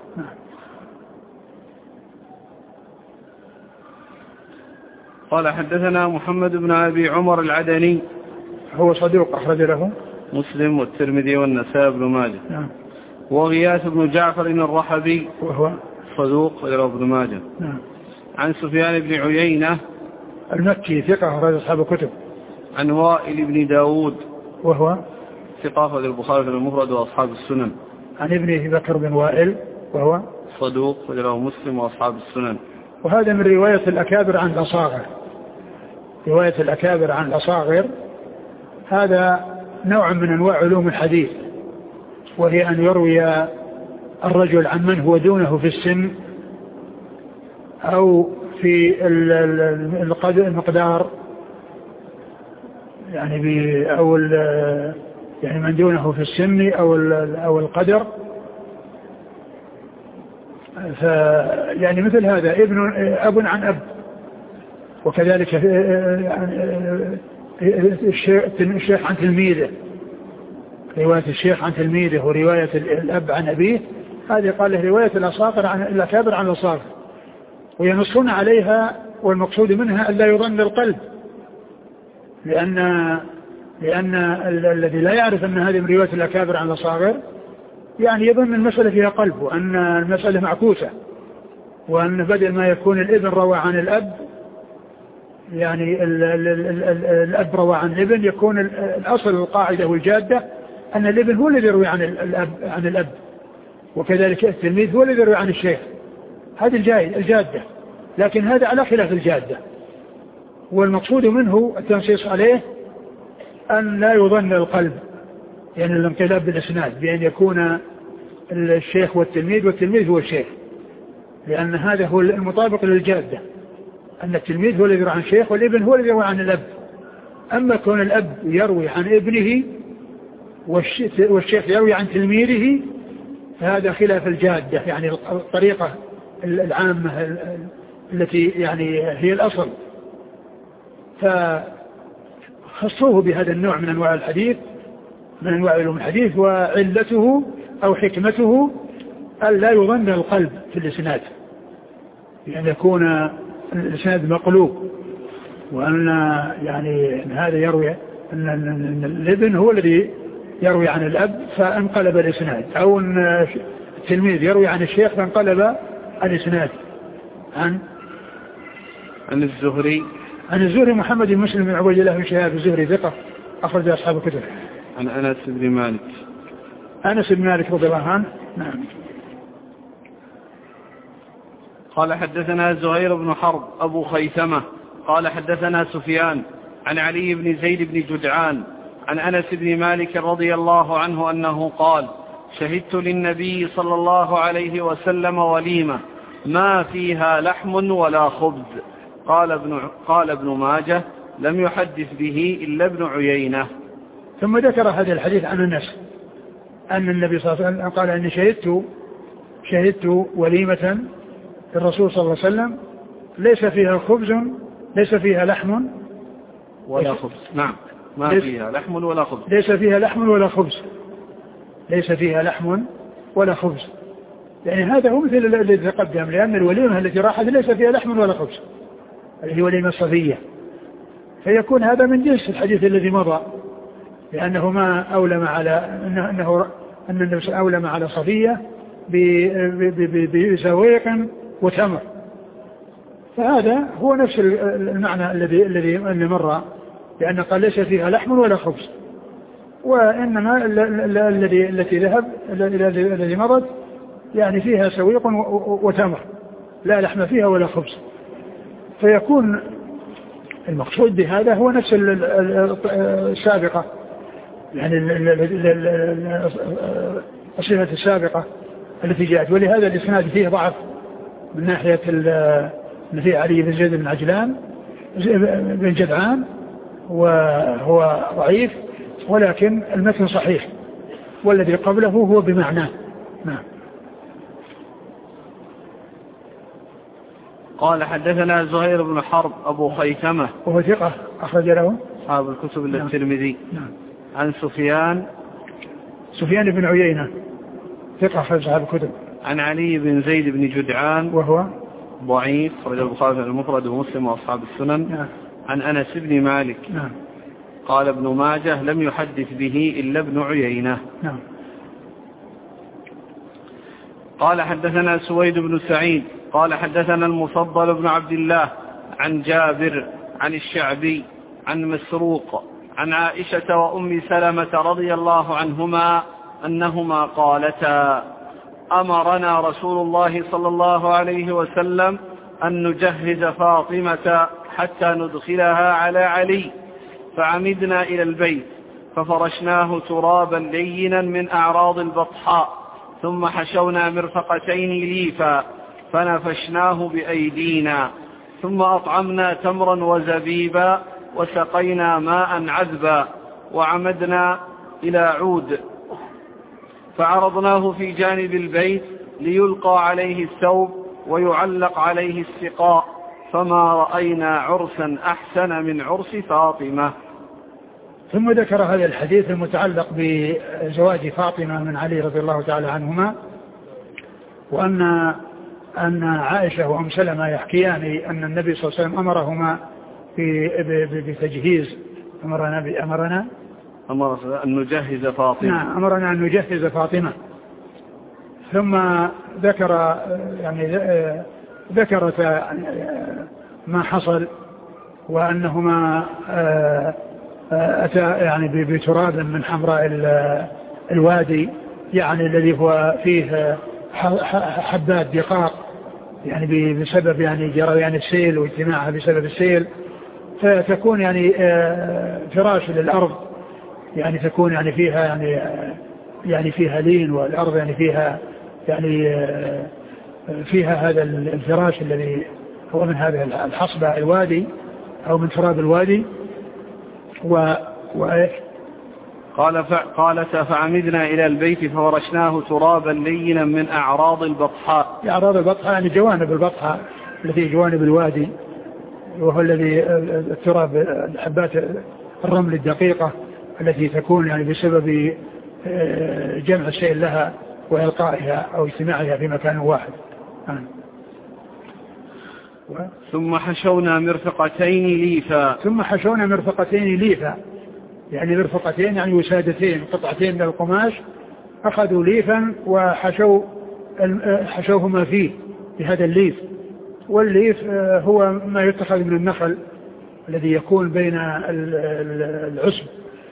قال: حدثنا محمد بن أبي عمر العدني هو صدوق أخرج له مسلم والترمذي والنسائي بن ماجه. نعم. وغياث بن جعفر الرحبي وهو صدوق وله ابن ماجه. نعم. عن سفيان بن عيينة المكي ثقة أخرج أصحاب الكتب. عن وائل بن داود وهو ثقة أخرج البخاري في المفرد وأصحاب السنن. عن ابنه بكر بن وائل وهو صدوق وله مسلم وأصحاب السنن. وهذا من رواية الأكابر عن الأصاغر. رواية الأكابر عن الأصاغر هذا نوع من أنواع علوم الحديث، وهي أن يروي الرجل عن من هو دونه في السن أو في المقدار، يعني يعني من دونه في السن أو القدر. يعني مثل هذا أب عن أب، وكذلك الشيخ عن تلميذه، رواية الشيخ عن تلميذه ورواية الأب عن أبيه، هذه قال له رواية الأكابر عن الأصاغر، وينصون عليها، والمقصود منها أن لا يظن القلب، لأن الذي لا يعرف أن هذه من رواية الأكابر عن الأصاغر يعني يظن المسألة فيها قلب، وأن المسألة معكوسة، وأن بدل ما يكون الابن روى عن الأب، يعني الأب روى عن الابن، يكون الأصل القاعدة والجادة أن الابن هو الذي يروي عن الأب، وكذلك التلميذ هو الذي يروي عن الشيخ. هذه الجادة، لكن هذا على خلاف الجادة، والمقصود منه التنصيص عليه أن لا يظن القلب، يعني الانقلاب بالإسناد بأن يكون الشيخ والتلميذ هو الشيخ، لأن هذا هو المطابق للجادة، أن التلميذ هو الذي يروي عن الشيخ والابن هو الذي يروي عن الأب. أما كون الأب يروي عن ابنه والشيخ يروي عن تلميذه، هذا خلاف الجادة، يعني الطريقة العامة التي يعني هي الأصل، فخصوه بهذا النوع من أنواع الحديث، من أنواع علوم الحديث. وعلته أو حكمته ألا يظن القلب في الإسناد، يعني يكون الإسناد مقلوب، وأن يعني هذا يروي أن الابن هو الذي يروي عن الأب فانقلب الإسناد، أو أن التلميذ يروي عن الشيخ فانقلب الإسناد. عن الزهري محمد بن مسلم بن عبيد الله بن شهاب الزهري ثقة أخرج أصحاب الكتب. عن أنس بن مالك رضي الله عنه. نعم. قال حدثنا زهير بن حرب أبو خيثمة قال حدثنا سفيان عن علي بن زيد بن جدعان عن أنس بن مالك رضي الله عنه أنه قال: شهدت للنبي صلى الله عليه وسلم وليمة ما فيها لحم ولا خبز. قال ابن ماجه: لم يحدث به إلا ابن عيينة. ثم ذكر هذا الحديث عن أنس أن النبي صلى الله عليه وسلم قال: أني شهدت وليمة الرسول صلى الله عليه وسلم ليس فيها خبز، ليس فيها لحم ولا خبز. نعم، ما فيها لحم ولا خبز. ليس فيها لحم ولا خبز، ليس فيها لحم ولا خبز. يعني هذا هو مثل الذي تقدم، لأن الوليمة التي راحت ليس فيها لحم ولا خبز، هي وليمة صفية، فيكون هذا من جنس الحديث الذي مضى، لأنه ما أولم على أن النبي أولم على صفية بزويق وتمر، فهذا هو نفس المعنى الذي مر، لأن قال ليس فيها لحم ولا خبز. وإنما التي ذهب الذي مرض يعني فيها سويق وتمر، لا لحم فيها ولا خبز، فيكون المقصود بهذا هو نفس السابقة، يعني الصفة السابقة التي جاءت. ولهذا الإسناد فيه ضعف من ناحية أن فيه علي بن زيد بن جدعان وهو ضعيف، ولكن المتن صحيح، والذي قبله هو بمعناه. نعم. قال حدثنا زهير بن حرب أبو خيثمة وهو ثقة أخرج له أصحاب الكتب إلا الترمذي. نعم. عن سفيان بن عيينة ثقة أخرج أصحاب الكتب. عن علي بن زيد بن جدعان وهو ضعيف أخرج البخاري المفرد ومسلم وأصحاب السنن. نعم. عن أنس بن مالك. نعم. قال ابن ماجه: لم يحدث به إلا ابن عيينة. نعم. قال حدثنا سويد بن سعيد قال حدثنا المفضل بن عبد الله عن جابر عن الشعبي عن مسروق عن عائشة وأم سلمة رضي الله عنهما أنهما قالتا: أمرنا رسول الله صلى الله عليه وسلم أن نجهز فاطمة حتى ندخلها على علي، فعمدنا إلى البيت ففرشناه ترابا لينا من أعراض البطحاء، ثم حشونا مرفقتين ليفا فنفشناه بأيدينا، ثم أطعمنا تمرا وزبيبا وسقينا ماء عذبا، وعمدنا إلى عود فعرضناه في جانب البيت ليلقى عليه الثوب ويعلق عليه السقاء، فما رأينا عرسا أحسن من عرس فاطمة. ثم ذكر هذا الحديث المتعلق بزواج فاطمة من علي رضي الله تعالى عنهما، وأن عائشة وأم سلمة يحكيان أن النبي صلى الله عليه وسلم أمرهما بتجهيز أمرنا أن نجهز فاطمة. نعم، أمرنا أن نجهز فاطمة. ثم ذكرت ما حصل، وأنهما أتى يعني بتراب من حمراء الوادي، يعني الذي هو فيه حبات دقاق، يعني بسبب يعني جريان السيل واجتماعها بسبب السيل، فتكون يعني فراش للأرض، يعني تكون يعني فيها يعني فيها لين، والأرض يعني فيها هذا الفراش الذي هو من هذا الحصبة الوادي أو من تراب الوادي. قالت فعمدنا إلى البيت فورشناه ترابا لينا من أعراض البطحاء. أعراض البطحاء يعني جوانب البطحاء التي جوانب الوادي، وهو الذي التراب الحبات الرمل الدقيقة التي تكون يعني بسبب جمع الشيء لها وإلقائها أو اجتماعها في مكان واحد. ثم حشونا مرفقتين ليفا. ثم حشونا مرفقتين ليفا، يعني مرفقتين يعني وسادتين، قطعتين من القماش أخذوا ليفا حشوهما فيه بهذا الليف. والليف هو ما يتخذ من النخل الذي يكون بين العصب،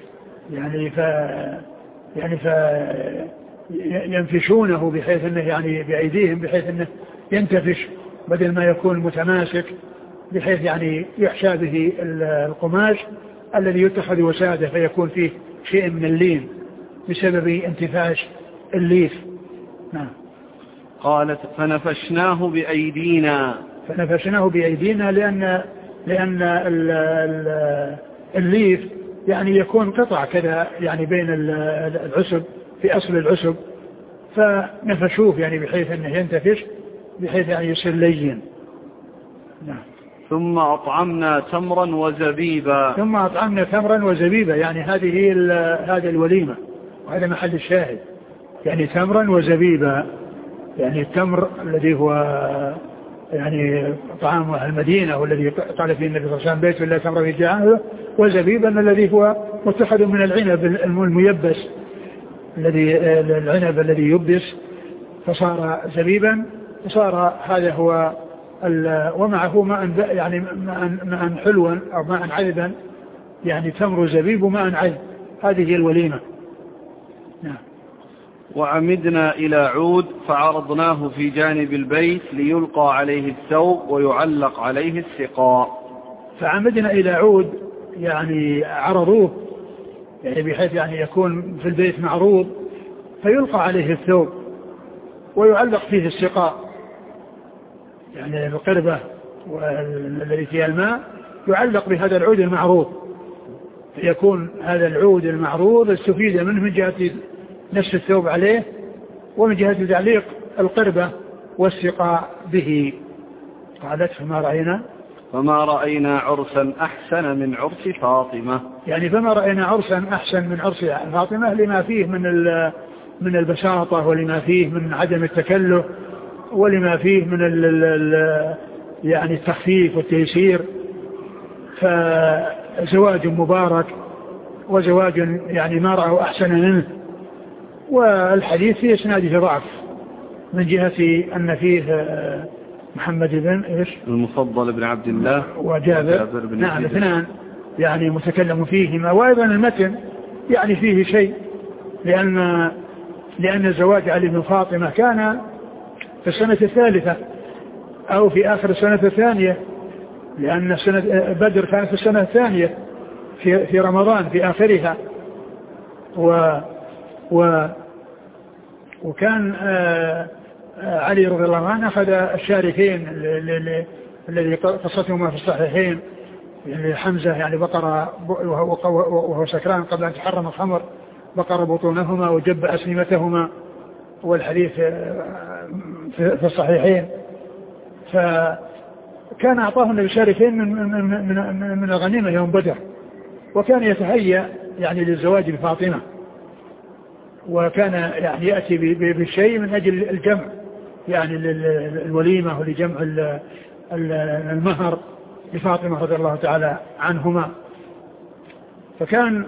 ينفشونه بحيث انه يعني بأيديهم بحيث انه ينتفش بدل ما يكون متماسك، بحيث يعني يحشى به القماش الذي يتخذ وسادة فيكون فيه شيء من اللين بسبب انتفاش الليف. نعم. قالت فنفشناه بأيدينا. فنفشناه بأيدينا لأن الليف يعني يكون قطع كذا يعني بين العسب في أصل العسب، فنفشوه يعني بحيث أنه ينتفش بحيث يعني يصير لين. نعم. ثم أطعمنا تمرا وزبيبا. ثم أطعمنا تمرا وزبيبا، يعني هذه الوليمة وهذا محل الشاهد، يعني تمرا وزبيبا، يعني التمر الذي هو يعني طعام أهل المدينة والذي قال فيه النبي صلى الله عليه وسلم بيت لا تمر في جاهه، وزبيبا الذي هو متخذ من العنب الميبس العنب الذي يبس فصار زبيبا، فصار هذا هو ومعه ماء يعني ماء حلوا أو ماء عذبا، يعني تمر زبيب وماء عذب، هذه هي الوليمة. نعم. وعمدنا إلى عود فعرضناه في جانب البيت ليلقى عليه الثوب ويعلق عليه السقاء. فعمدنا إلى عود يعني عرضوه يعني بحيث يعني يكون في البيت معروض فيلقى عليه الثوب ويعلق فيه السقاء، يعني القربة والذي فيها الماء يعلق بهذا العود المعروض، فيكون هذا العود المعروض استفيد منه من جهة نفس الثوب عليه ومن جهة تعليق القربة والسقاء به. قالت فما رأينا عرسا أحسن من عرس فاطمة. يعني فما رأينا عرسا أحسن من عرس فاطمة لما فيه من البساطة ولما فيه من عدم التكلف ولما فيه من يعني التخفيف والتيسير، فزواج مبارك وزواج يعني ما رأوا أحسن منه. والحديث في إسناده ضعف من جهة أن فيه محمد بن المفضل بن عبد الله وجابر بن نعم اثنان يعني متكلم فيهما، وأيضا المتن يعني فيه شيء، لأن زواج علي بن فاطمة كان في السنة الثالثة أو في آخر السنة الثانية، لأن سنة بدر كانت في السنة الثانية في رمضان في آخرها، وكان علي رضي الله عنه أخذ الشاركين الذي قصتهما في الصحيحين، يعني حمزة يعني بقر وهو سكران قبل أن تحرم الخمر بقر بطونهما وجب أسلمتهما، والحديث في الصحيحين. فكان أعطاه النبي شاركين من الغنيمة يوم بدر، وكان يتهيأ يعني للزواج بفاطمة، وكان يعني يأتي بالشيء من أجل الجمع يعني الوليمة ولجمع المهر لفاطمة رضي الله تعالى عنهما. فكان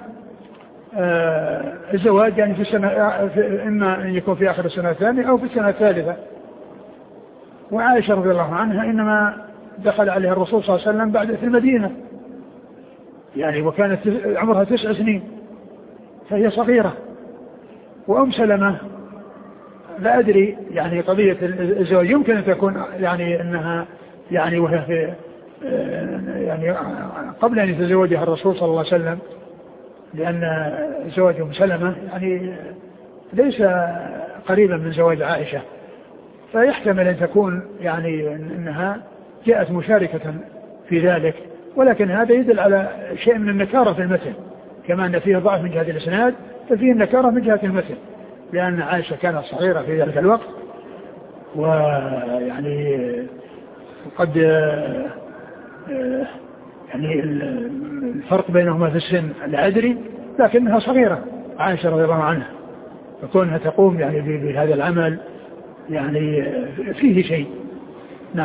الزواج يعني في السنة إما أن يكون في آخر السنة الثانية أو في السنة الثالثة. وعائشة رضي الله عنها إنما دخل عليها الرسول صلى الله عليه وسلم بعد في المدينة يعني، وكانت عمرها 9 سنين فهي صغيرة. وأم سلمة لا أدري يعني قضية الزواج يمكن أن تكون يعني أنها يعني وهي في يعني قبل أن يتزوجها الرسول صلى الله عليه وسلم، لأن زواج أم سلمة يعني ليس قريبا من زواج عائشة، فيحتمل أن تكون يعني أنها جاءت مشاركة في ذلك، ولكن هذا يدل على شيء من النكارة في المتن، كما أن فيه ضعف من جهة الإسناد ففيه النكارة من جهة المتن، لأن عائشة كانت صغيرة في ذلك الوقت، ويعني قد يعني الفرق بينهما في السن لا أدري، لكنها صغيرة عائشة رضي الله عنها، فكونها تقوم يعني بهذا العمل يعني فيه شيء. نعم.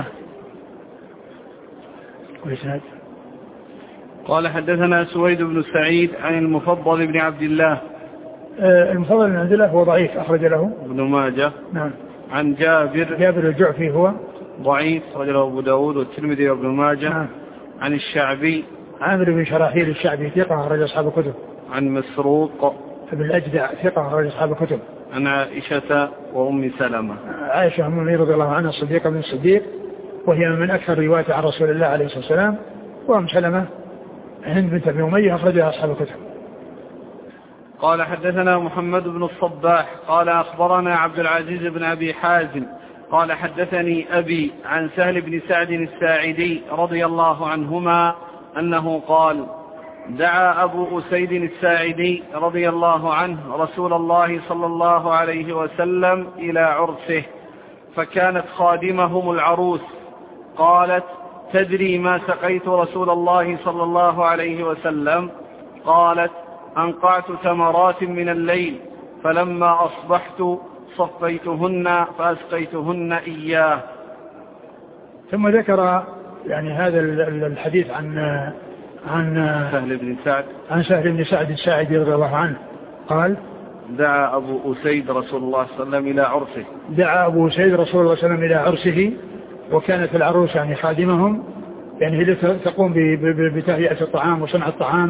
وإسناد. قال حدثنا سويد بن سعيد عن المفضل بن عبد الله. المفضل بن عبد الله هو ضعيف، أخرج له ابن ماجه. نعم. عن جابر الجعفي هو ضعيف، أخرج له أبو داود والترمذي وابن ماجه. نعم. عن الشعبي عامر بن شراحيل الشعبي ثقة، أخرج أصحاب الكتب. عن مسروق ابن الأجدع ثقة، أخرج أصحاب الكتب. عن عائشة وأم سلمة. عائشة أم المؤمنين رضي الله عنها الصديقة بن الصديق، وهي من أكثر رواية عن رسول الله عليه الصلاة والسلام. وأم سلمة هند بنت أبي أمية، أخرجها أصحاب الكتب. قال حدثنا محمد بن الصباح قال أخبرنا عبد العزيز بن أبي حازم قال حدثني أبي عن سهل بن سعد الساعدي رضي الله عنهما أنه قال: دعا أبو أسيد الساعدي رضي الله عنه رسول الله صلى الله عليه وسلم إلى عرسه، فكانت خادمهم العروس. قالت: تدري ما سقيت رسول الله صلى الله عليه وسلم؟ قالت: أنقعت تمرات من الليل، فلما أصبحت صفيتهن فأسقيتهن إياه. ثم ذكر يعني هذا الحديث عن سهل بن سعد الساعدي رضي الله عنه قال: دعا أبو أسيد رسول الله صلى الله عليه وسلم إلى عرسه. دعا أبو أسيد رسول الله صلى الله عليه وسلم إلى عرسه، وكانت العروس يعني خادمهم، يعني هي تقوم بتهيئة الطعام وصنع الطعام.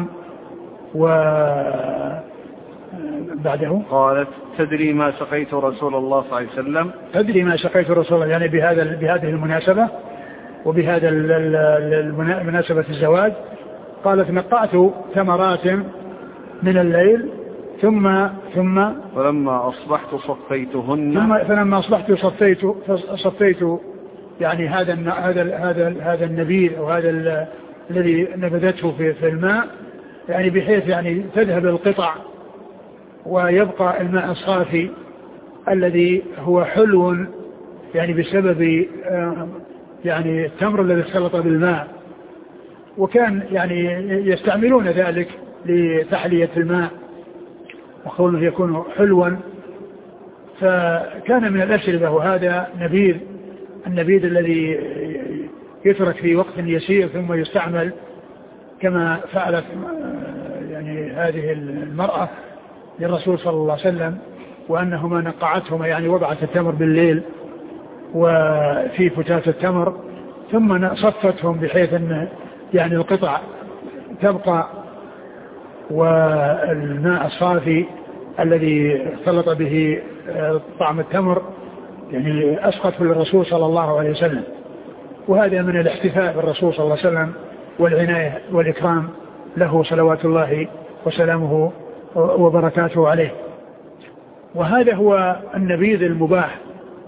وبعده قالت: تدري ما سقيت رسول الله صلى الله عليه وسلم؟ تدري ما سقيت رسول الله، يعني بهذه المناسبة وبهذا المناسبة الزواج. قالت: نقعت ثمرات من الليل ثم فلما أصبحت صفيتهن. فلما أصبحت صفيت يعني هذا النبيذ أو هذا الذي نبذته في الماء، يعني بحيث يعني تذهب القطع ويبقى الماء الصافي الذي هو حلو يعني بسبب يعني التمر الذي اختلط بالماء، وكان يعني يستعملون ذلك لتحلية الماء وقوله يكون حلوا. فكان من الأشربة، وهذا النبيذ الذي يترك في وقت يسير ثم يستعمل كما فعلت يعني هذه المرأة للرسول صلى الله عليه وسلم، وأنهما نقعتهما يعني وضعت التمر بالليل وفي فتات التمر ثم صفتهم بحيث أن يعني القطع تبقى، والماء الصافي الذي اختلط به طعم التمر يعني أسقطه للرسول صلى الله عليه وسلم. وهذا من الاحتفاء بالرسول صلى الله عليه وسلم والعناية والإكرام له صلوات الله وسلامه وبركاته عليه. وهذا هو النبيذ المباح،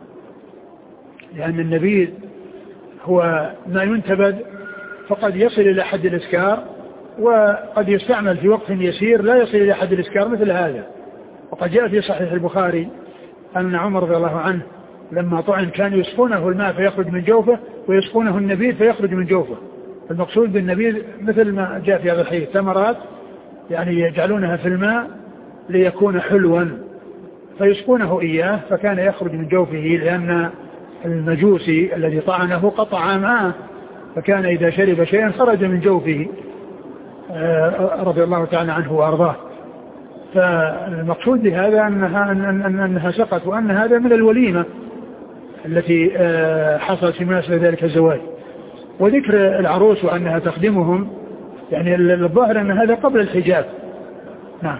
لأن النبيذ هو ما ينتبذ فقد يصل إلى حد الإسكار، وقد يستعمل في وقت يسير لا يصل إلى حد الإسكار مثل هذا. وقد جاء في صحيح البخاري أن عمر رضي الله عنه لما طعن كانوا يسقونه الماء فيخرج من جوفه ويسقونه النبيذ فيخرج من جوفه. المقصود بالنبيذ مثل ما جاء في هذا الحديث ثمرات يعني يجعلونها في الماء ليكون حلوا فيسقونه إياه، فكان يخرج من جوفه لأن المجوسي الذي طعنه قطع ماء، فكان إذا شرب شيئا خرج من جوفه رضي الله تعالى عنه وأرضاه. فالمقصود بهذا أنها سقط، وأن هذا من الوليمة التي حصلت في مناسبة ذلك الزواج. وذكر العروس وأنها تخدمهم يعني الظاهر أن هذا قبل الحجاب. نعم.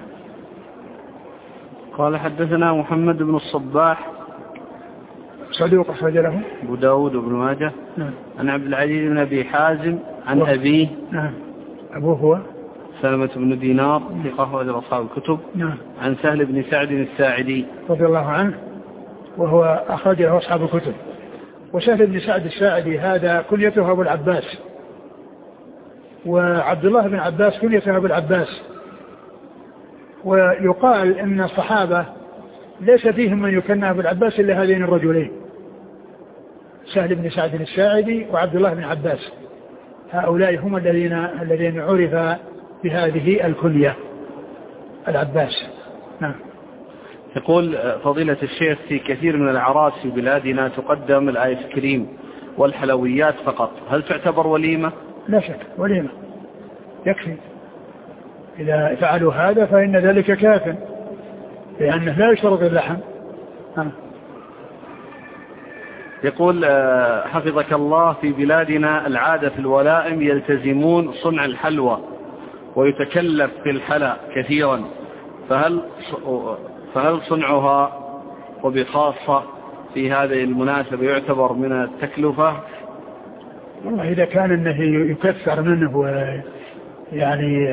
قال حدثنا محمد بن الصباح صدوق أخرج له أبو داود وابن ماجه. نعم. عن عبد العزيز بن أبي حازم عن أبيه. نعم. أبوه هو سلمة بن دينار ثقة وأجر أصحاب الكتب. نعم. عن سهل بن سعد الساعدي رضي الله عنه وهو أخرج له أصحاب الكتب. وسهل بن سعد الساعدي هذا كنيته أبو العباس، وعبد الله بن عباس كنيته أبو العباس، ويقال إن الصحابة ليس فيهم من يكنى أبو العباس إلا هذين الرجلين، سهل بن سعد الساعدي وعبد الله بن عباس، هؤلاء هم الذين عرف بهذه الكنية العباس. نعم. يقول فضيلة الشيخ في كثير من الأعراس في بلادنا تقدم الآيس كريم والحلويات فقط، هل تعتبر وليمة؟ لا شك وليمة يكفي، إذا فعلوا هذا فإن ذلك كاف، لأنه لا يشترط اللحم. يقول حفظك الله في بلادنا العادة في الولائم يلتزمون صنع الحلوى ويتكلف في الحلا كثيرا، فهل صنعها وبخاصة في هذه المناسبة يعتبر من التكلفة؟ والله إذا كان أنه يكثر منه يعني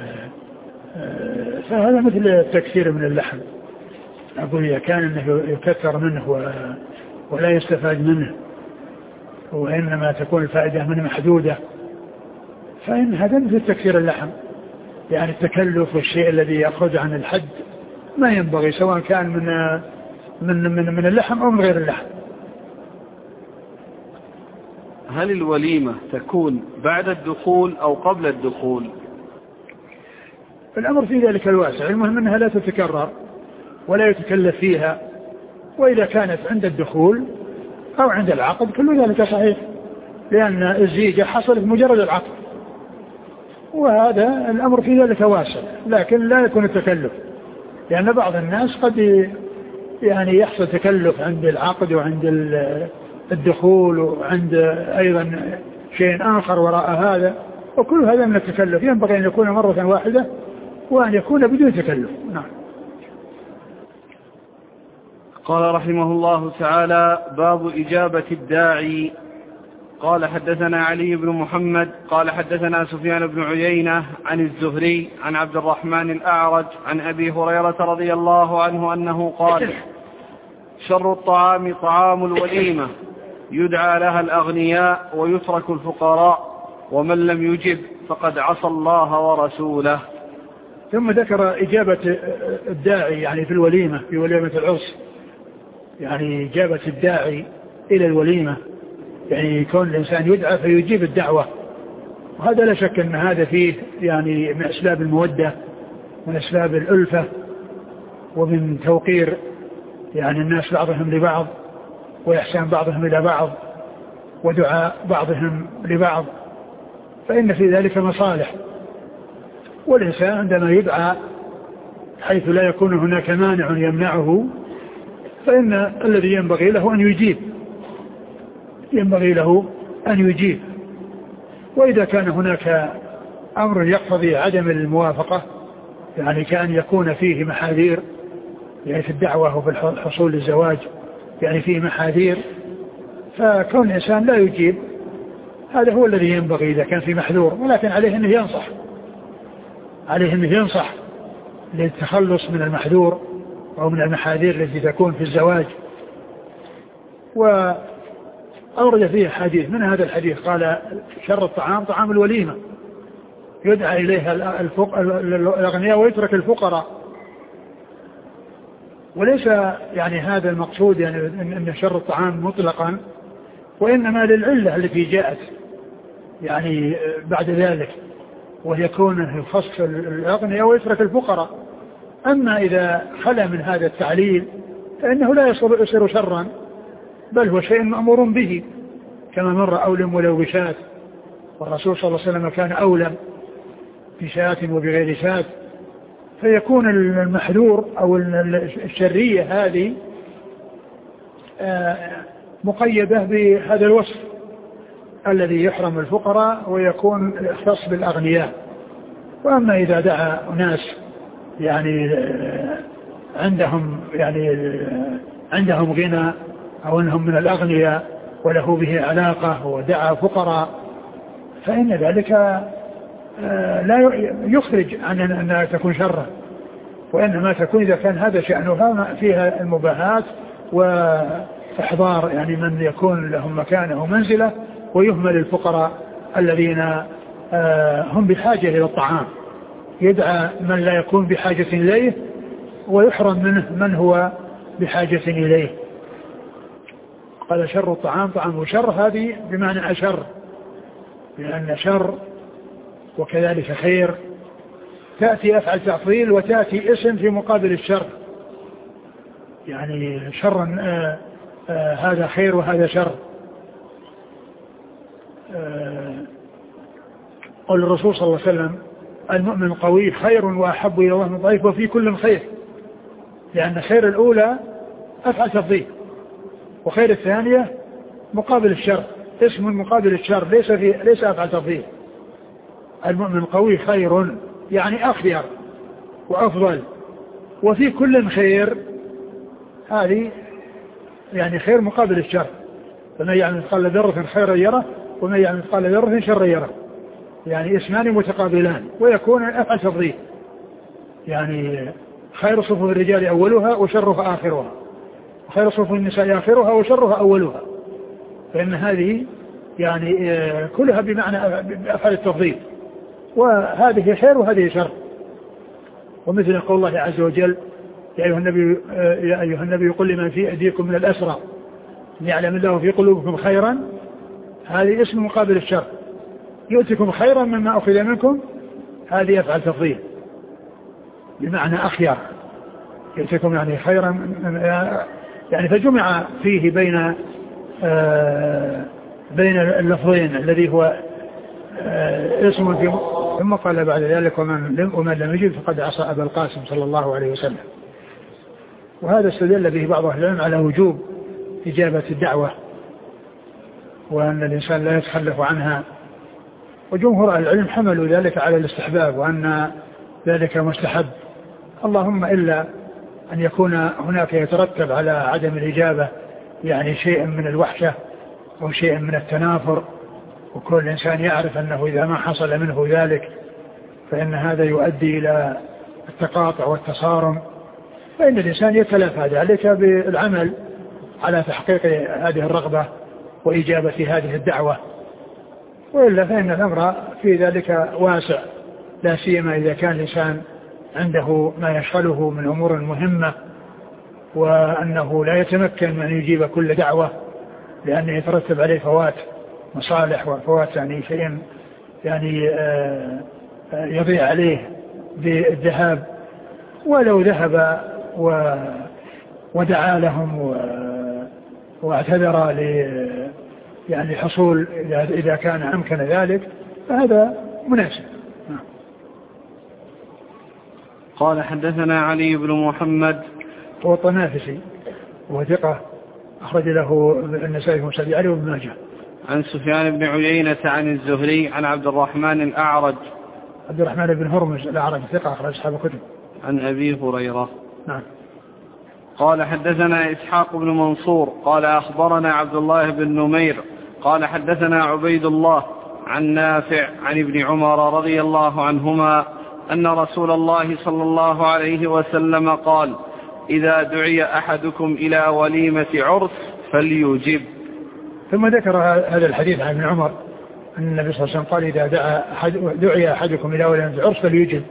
فهذا مثل التكثير من اللحم. أقول إذا كان أنه يكثر منه ولا يستفاد منه وإنما تكون الفائدة منه محدودة، فإن هذا مثل تكثير اللحم، يعني التكلف والشيء الذي يخرج عن الحد ما ينبغي، سواء كان من اللحم أو من غير اللحم. هل الوليمة تكون بعد الدخول أو قبل الدخول؟ الأمر في ذلك الواسع، المهم أنها لا تتكرر ولا يتكلف فيها، وإذا كانت عند الدخول أو عند العقد كل ذلك صحيح، لأن الزيجة حصلت مجرد العقد، وهذا الأمر في ذلك واسع، لكن لا يكون التكلف، لأن بعض الناس قد يعني يحصل تكلف عند العقد وعند الدخول وعند أيضا شيء آخر وراء هذا، وكل هذا من التكلف، ينبغي أن يكون مرة واحدة وأن يكون بدون تكلف. نعم. قال رحمه الله تعالى: باب إجابة الداعي. قال حدثنا علي بن محمد قال حدثنا سفيان بن عيينة عن الزهري عن عبد الرحمن الأعرج عن أبي هريرة رضي الله عنه أنه قال: شر الطعام طعام الوليمة يدعى لها الأغنياء ويترك الفقراء، ومن لم يجب فقد عصى الله ورسوله. ثم ذكر إجابة الداعي يعني في الوليمة، في وليمة العرس، يعني إجابة الداعي إلى الوليمة، يعني يكون الإنسان يدعى فيجيب الدعوة، وهذا لا شك أن هذا فيه يعني من أسباب المودة من أسباب الألفة ومن توقير يعني الناس بعضهم لبعض وإحسان بعضهم إلى بعض ودعاء بعضهم لبعض، فإن في ذلك مصالح، والإنسان عندما يدعى حيث لا يكون هناك مانع يمنعه فإن الذي ينبغي له أن يجيب، وإذا كان هناك أمر يقتضي عدم الموافقة، يعني كان يكون فيه محاذير، يعني في الدعوة وفي الحصول للزواج يعني فيه محاذير، فكون الإنسان لا يجيب هذا هو الذي ينبغي إذا كان في محذور، ولكن عليه أنه ينصح للتخلص من المحذور أو من المحاذير التي تكون في الزواج. وأورد فيه حديث، من هذا الحديث قال: شر الطعام طعام الوليمة يدعى إليها الأغنياء ويترك الفقراء. وليس يعني هذا المقصود يعني أن شر الطعام مطلقا، وإنما للعلة التي جاءت يعني بعد ذلك، ويكون يخص الأغنياء ويترك الفقراء. أما إذا خلا من هذا التعليل فإنه لا يصير شرا، بل هو شيء مأمور به، كما مر أولم ولو بشاة، والرسول صلى الله عليه وسلم كان أولم بشاة وبغير شاة، فيكون المحذور أو الشرية هذه مقيدة بهذا الوصف الذي يحرم الفقراء ويكون يختص بالأغنياء. وأما إذا دعا ناس يعني عندهم غنى أو أنهم من الأغنياء وله به علاقة ودعا فقراء، فإن ذلك لا يخرج عن أن تكون شرا، وإنما تكون إذا كان هذا شأنها فيها المباهات وإحضار يعني من يكون لهم مكانه ومنزلة، ويهمل الفقراء الذين هم بحاجة إلى الطعام. يدعى من لا يكون بحاجة إليه ويحرم منه من هو بحاجة إليه. قال شر الطعام طعام شر، هذه بمعنى أشر، لأن شر وكذلك خير تأتي أفعل تفضيل وتأتي اسم في مقابل الشر، يعني شر هذا خير وهذا شر. قال الرسول صلى الله عليه وسلم المؤمن قوي خير وأحب إلى الله من ضعيف وفي كل خير، لأن خير الأولى أفعل تفضيل، وخير الثانية مقابل الشر، اسم مقابل الشر، ليس أفعل تفضيل. المؤمن قوي خير يعني أخير وأفضل، وفي كل خير، هذه يعني خير مقابل الشر، فمن يعمل مثقال ذرة خيرا يره ومن يعمل مثقال ذرة شرا يره، يعني اسمان متقابلان ويكون أفعل تفضيل، يعني خير صفوف الرجال أولها وشرها آخرها، وخير صفوف النساء آخرها وشرها أولها، فإن هذه يعني كلها بمعنى أفعل التفضيل، وهذه خير وهذه شر. ومثل قول الله عز وجل يا أيها النبي قل لمن في أيديكم من الأسرى يعلم الله في قلوبكم خيرا، هذه اسم مقابل الشر. يؤتكم خيرا مما أخذ منكم، هذه أفعل تفضيل بمعنى أخير، يؤتكم يعني خيرا، يعني فجمع فيه بين اللفظين الذي هو اسم في. ثم قال بعد ذلك ومن لم يجد فقد عصى أبا القاسم صلى الله عليه وسلم. وهذا استدل به بعض أهل العلم على وجوب إجابة الدعوة، وأن الإنسان لا يتخلف عنها، وجمهور أهل العلم حملوا ذلك على الاستحباب وأن ذلك مستحب، اللهم إلا أن يكون هناك يترتب على عدم الإجابة يعني شيء من الوحشة أو شيء من التنافر، وكل إنسان يعرف أنه إذا ما حصل منه ذلك فإن هذا يؤدي إلى التقاطع والتصارم، فإن الإنسان يتلافى ذلك بالعمل على تحقيق هذه الرغبة وإجابة هذه الدعوة، وإلا فإن الأمر في ذلك واسع، لا سيما إذا كان الإنسان عنده ما يشغله من أمور مهمة، وأنه لا يتمكن من أن يجيب كل دعوة لأنه يترتب عليه فوات مصالح وفوات يعني شيء يعني يضيع عليه بالذهاب. ولو ذهب ودعا لهم واعتذر يعني حصول إذا كان أمكن ذلك فهذا مناسب. قال حدثنا علي بن محمد هو الطنافسي وهو ثقة أخرج له النسائي ومسلم علي وابن ماجه. عن سفيان بن عيينة عن الزهري عن عبد الرحمن الأعرج عبد الرحمن بن هرمز الأعرج ثقة أخرج أصحاب الكتب. عن أبي هريرة. نعم. قال حدثنا إسحاق بن منصور قال أخبرنا عبد الله بن نمير قال حدثنا عبيد الله عن نافع عن ابن عمر رضي الله عنهما أن رسول الله صلى الله عليه وسلم قال إذا دعي أحدكم إلى وليمة عرس فليجب. ثم ذكر هذا الحديث عن ابن عمر أن النبي صلى الله عليه وسلم قال إذا دعي أحدكم إلى وليمة عرس فليجب،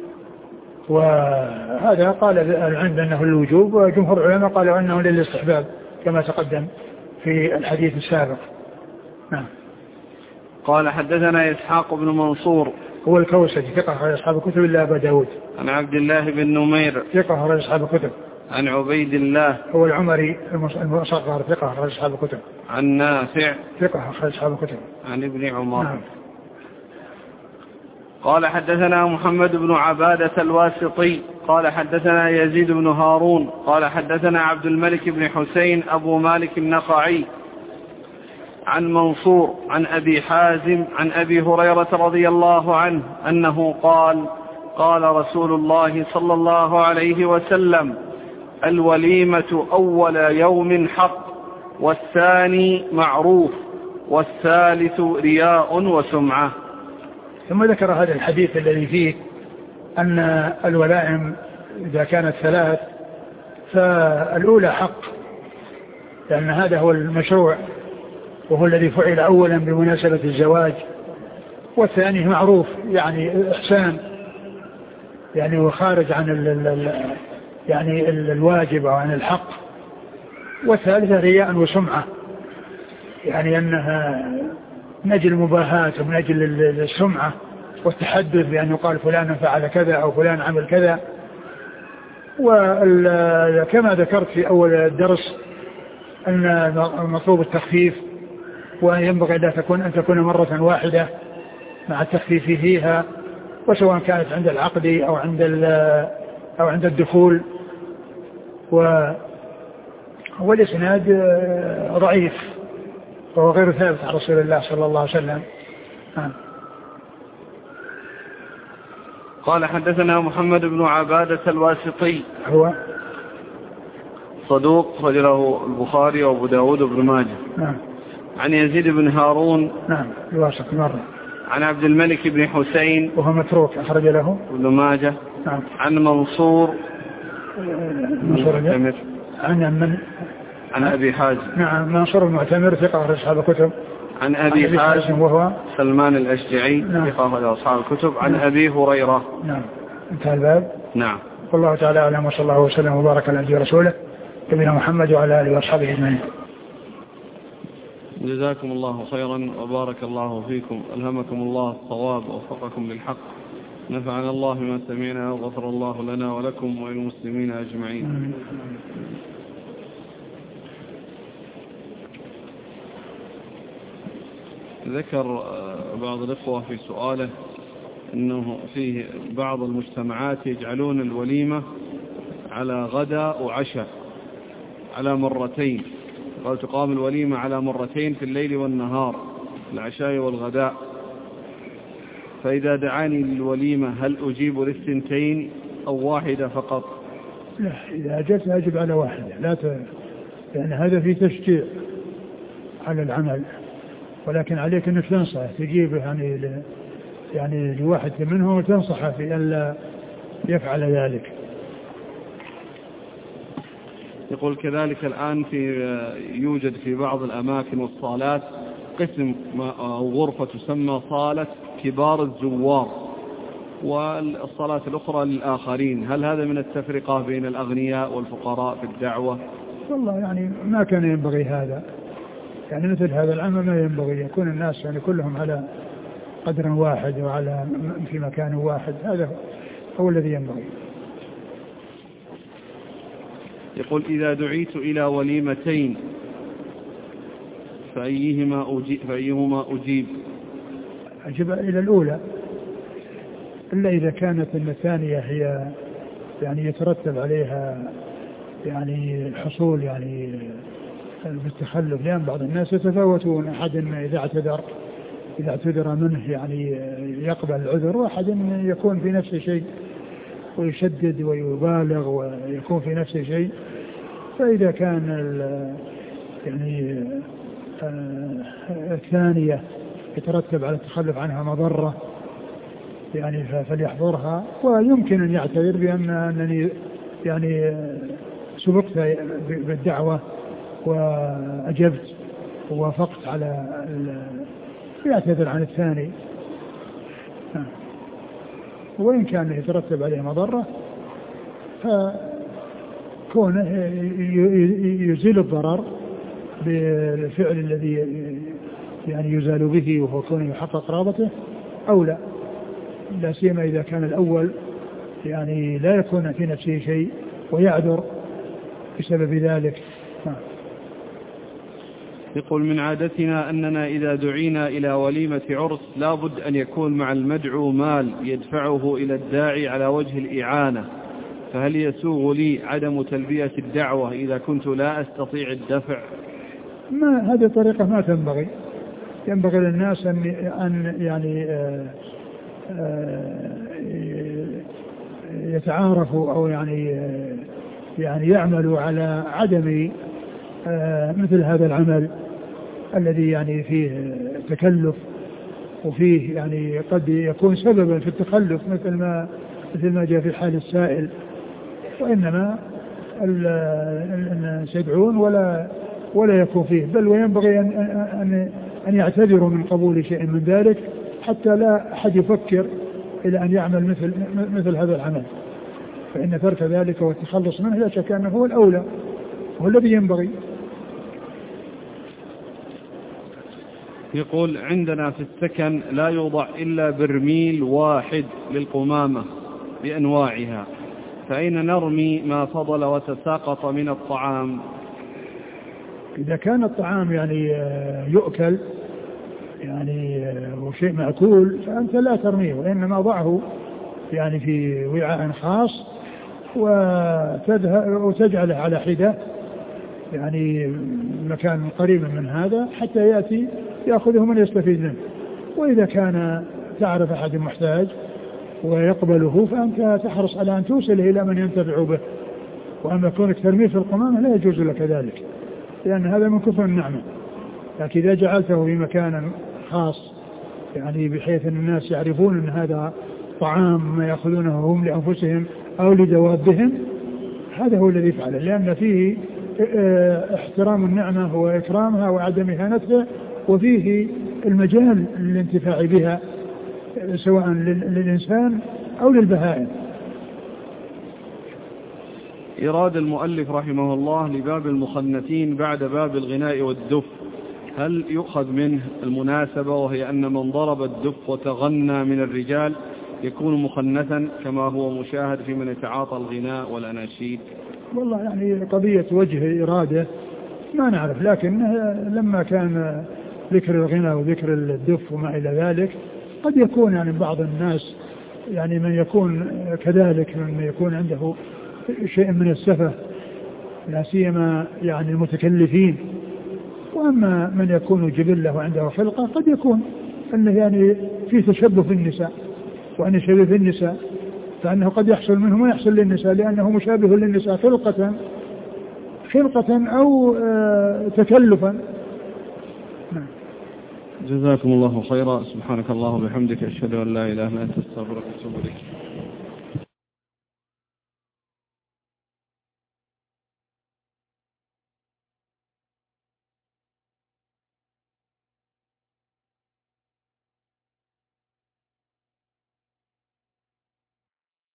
وهذا قال العلم أنه الوجوب، وجمهور العلماء قالوا أنه للاستحباب كما تقدم في الحديث السابق. نعم. قال حدثنا إسحاق بن منصور هو الكوسجي ثقة أخرج أصحاب الكتب إلا أبا داود. عن عبد الله بن نمير ثقة أخرج أصحاب الكتب. عن عبيد الله هو العمري المصغر ثقة أخرج أصحاب الكتب. عن نافع ثقة أخرج أصحاب الكتب. عن ابن عمر. نعم. قال حدثنا محمد بن عبادة الواسطي قال حدثنا يزيد بن هارون قال حدثنا عبد الملك بن حسين أبو مالك النخعي عن منصور عن أبي حازم عن أبي هريرة رضي الله عنه أنه قال قال رسول الله صلى الله عليه وسلم الوليمة أول يوم حق، والثاني معروف، والثالث رياء وسمعة. ثم ذكر هذا الحديث الذي فيه أن الولائم إذا كانت ثلاث فالأولى حق، لأن هذا هو المشروع وهو الذي فعل أولا بمناسبة الزواج، والثاني معروف يعني إحسان يعني وخارج عن يعني الواجب أو عن الحق. والثالثة رياء وسمعة، يعني أنها من أجل المباهاة ومن أجل السمعة والتحدث بأن يقال فلان فعل كذا أو فلان عمل كذا. وكما ذكرت في أول الدرس أن مطلوب التخفيف، وينبغي أن تكون مرة واحدة مع التخفيف فيها، وسواء كانت عند العقد أو عند الدخول. والإسناد ضعيف وهو غير ثابت عن رسول الله صلى الله عليه وسلم. قال حدثنا محمد بن عبادة الواسطي، هو صدوق رجله البخاري وابو داود وابن ماجه. نعم. عن يزيد بن هارون، نعم الواسط مرة. عن عبد الملك بن حسين وهو متروك أخرج له ابن ماجه. نعم. عن منصور المعتمر عن أبي حازم. نعم منصور المعتمر ثقة أخرج أصحاب الكتب. عن أبي حازم وهو سلمان الأشجعي ثقة أخرج أصحاب الكتب. عن أبي هريرة. نعم. انتهى الباب. نعم. والله تعالى أعلم، وصلى الله وسلم وبارك على نبينا ورسوله نبينا محمد وعلى آله وأصحابه أجمعين. جزاكم الله خيرا وبارك الله فيكم، ألهمكم الله الصواب ووفقكم للحق، نفعنا الله بما سمعنا وغفر الله لنا ولكم وللمسلمين أجمعين. ذكر بعض الإخوة في سؤاله أنه فيه بعض المجتمعات يجعلون الوليمة على غداء وعشاء على مرتين، قال تقام الوليمة على مرتين في الليل والنهار، العشاء والغداء، فإذا دعاني للوليمة هل أجيب للثنتين أو واحدة فقط؟ لا، إذا أجبت أجب على واحدة، لأن هذا فيه تشجيع على العمل، ولكن عليك أنك تنصح تجيب يعني لواحد منهم وتنصحه في ألا يفعل ذلك. يقول كذلك الآن يوجد في بعض الأماكن والصالات قسم أو غرفة تسمى صالة كبار الزوار، والصلاة الأخرى للآخرين، هل هذا من التفرقة بين الأغنياء والفقراء في الدعوة؟ والله يعني ما كان ينبغي هذا، يعني مثل هذا العمل ما ينبغي يكون الناس يعني كلهم على قدر واحد وعلى في مكان واحد، هذا هو الذي ينبغي. يقول إذا دعيت إلى وليمتين فأيهما أجيب؟ أجب إلى الأولى، إلا إذا كانت الثانية هي يعني يترتب عليها يعني الحصول يعني بالتخلف، لأن بعض الناس يتفاوتون، أحد إذا اعتذر منه يعني يقبل العذر، وأحد يكون في نفس الشيء ويشدد ويبالغ ويكون في نفس الشيء. فإذا كان يعني الثانية يترتب على التخلف عنها مضرة يعني فليحضرها، ويمكن أن يعتذر أنني يعني سبقت بالدعوة وأجبت ووافقت على يعتذر عن الثاني. وإن كان يترتب عليه مضرة فكونه يزيل الضرر بالفعل الذي يعني يزال به وهو كونه يحقق رابطه أولى، لا سيما إذا كان الأول يعني لا يكون في نفسه شيء ويعذر بسبب ذلك. يقول من عادتنا أننا إذا دعينا إلى وليمة عرس لابد أن يكون مع المدعو مال يدفعه إلى الداعي على وجه الإعانة، فهل يسوغ لي عدم تلبية الدعوة إذا كنت لا أستطيع الدفع؟ ما هذه الطريقة ما تنبغي، ينبغي للناس أن يعني يتعارفوا أو يعني يعملوا على عدم مثل هذا العمل الذي يعني فيه تكلف وفيه يعني قد يكون سببا في التخلف مثل ما جاء في حال السائل، وإنما الناس يدعون ولا يكون فيه، بل وينبغي أن يعتذروا من قبول شيء من ذلك حتى لا أحد يفكر إلى أن يعمل مثل هذا العمل، فإن ترك ذلك والتخلص منه لا شك أنه هو الأولى هو الذي ينبغي. يقول عندنا في السكن لا يوضع إلا برميل واحد للقمامة بأنواعها، فأين نرمي ما فضل وتساقط من الطعام؟ إذا كان الطعام يعني يؤكل يعني وشيء مأكول فأنت لا ترميه، وإنما ضعه يعني في وعاء خاص وتجعله على حدة يعني مكان قريب من هذا حتى يأتي يأخذه من يستفيد منه. وإذا كان تعرف أحد محتاج ويقبله فأنت تحرص على أن توصله إلى من ينتفع به. وأما كونك ترميه في القمامة لا يجوز لك ذلك، لأن هذا من كفر النعمة. لكن إذا جعلته في مكان خاص يعني بحيث أن الناس يعرفون أن هذا طعام ما يأخذونه هم لأنفسهم أو لدوابهم، هذا هو الذي يفعله، لأن فيه احترام النعمة وإكرامها وعدم إهانتها، وفيه المجال للانتفاع بها سواء للإنسان أو للبهائم. إراد المؤلف رحمه الله لباب المخنثين بعد باب الغناء والدف، هل يؤخذ منه المناسبة وهي أن من ضرب الدف وتغنى من الرجال يكون مخنثا كما هو مشاهد في من يتعاطى الغناء والأناشيد؟ والله يعني قضية وجه إرادة ما نعرف، لكن لما كان ذكر الغناء وذكر الدف وما إلى ذلك قد يكون يعني بعض الناس يعني من يكون كذلك، من يكون عنده شيء من السفة لا سيما يعني المتكلفين. وأما من يكون جبلة وعنده خلقة قد يكون أنه يعني في تشبه في النساء، وأن يشبه في النساء فأنه قد يحصل منه ما يحصل للنساء لأنه مشابه للنساء خلقة أو تكلفا. جزاكم الله خيرا. سبحانك الله وبحمدك، أشهد أن لا إله إلا أنت، أستغفرك وأتوب إليك.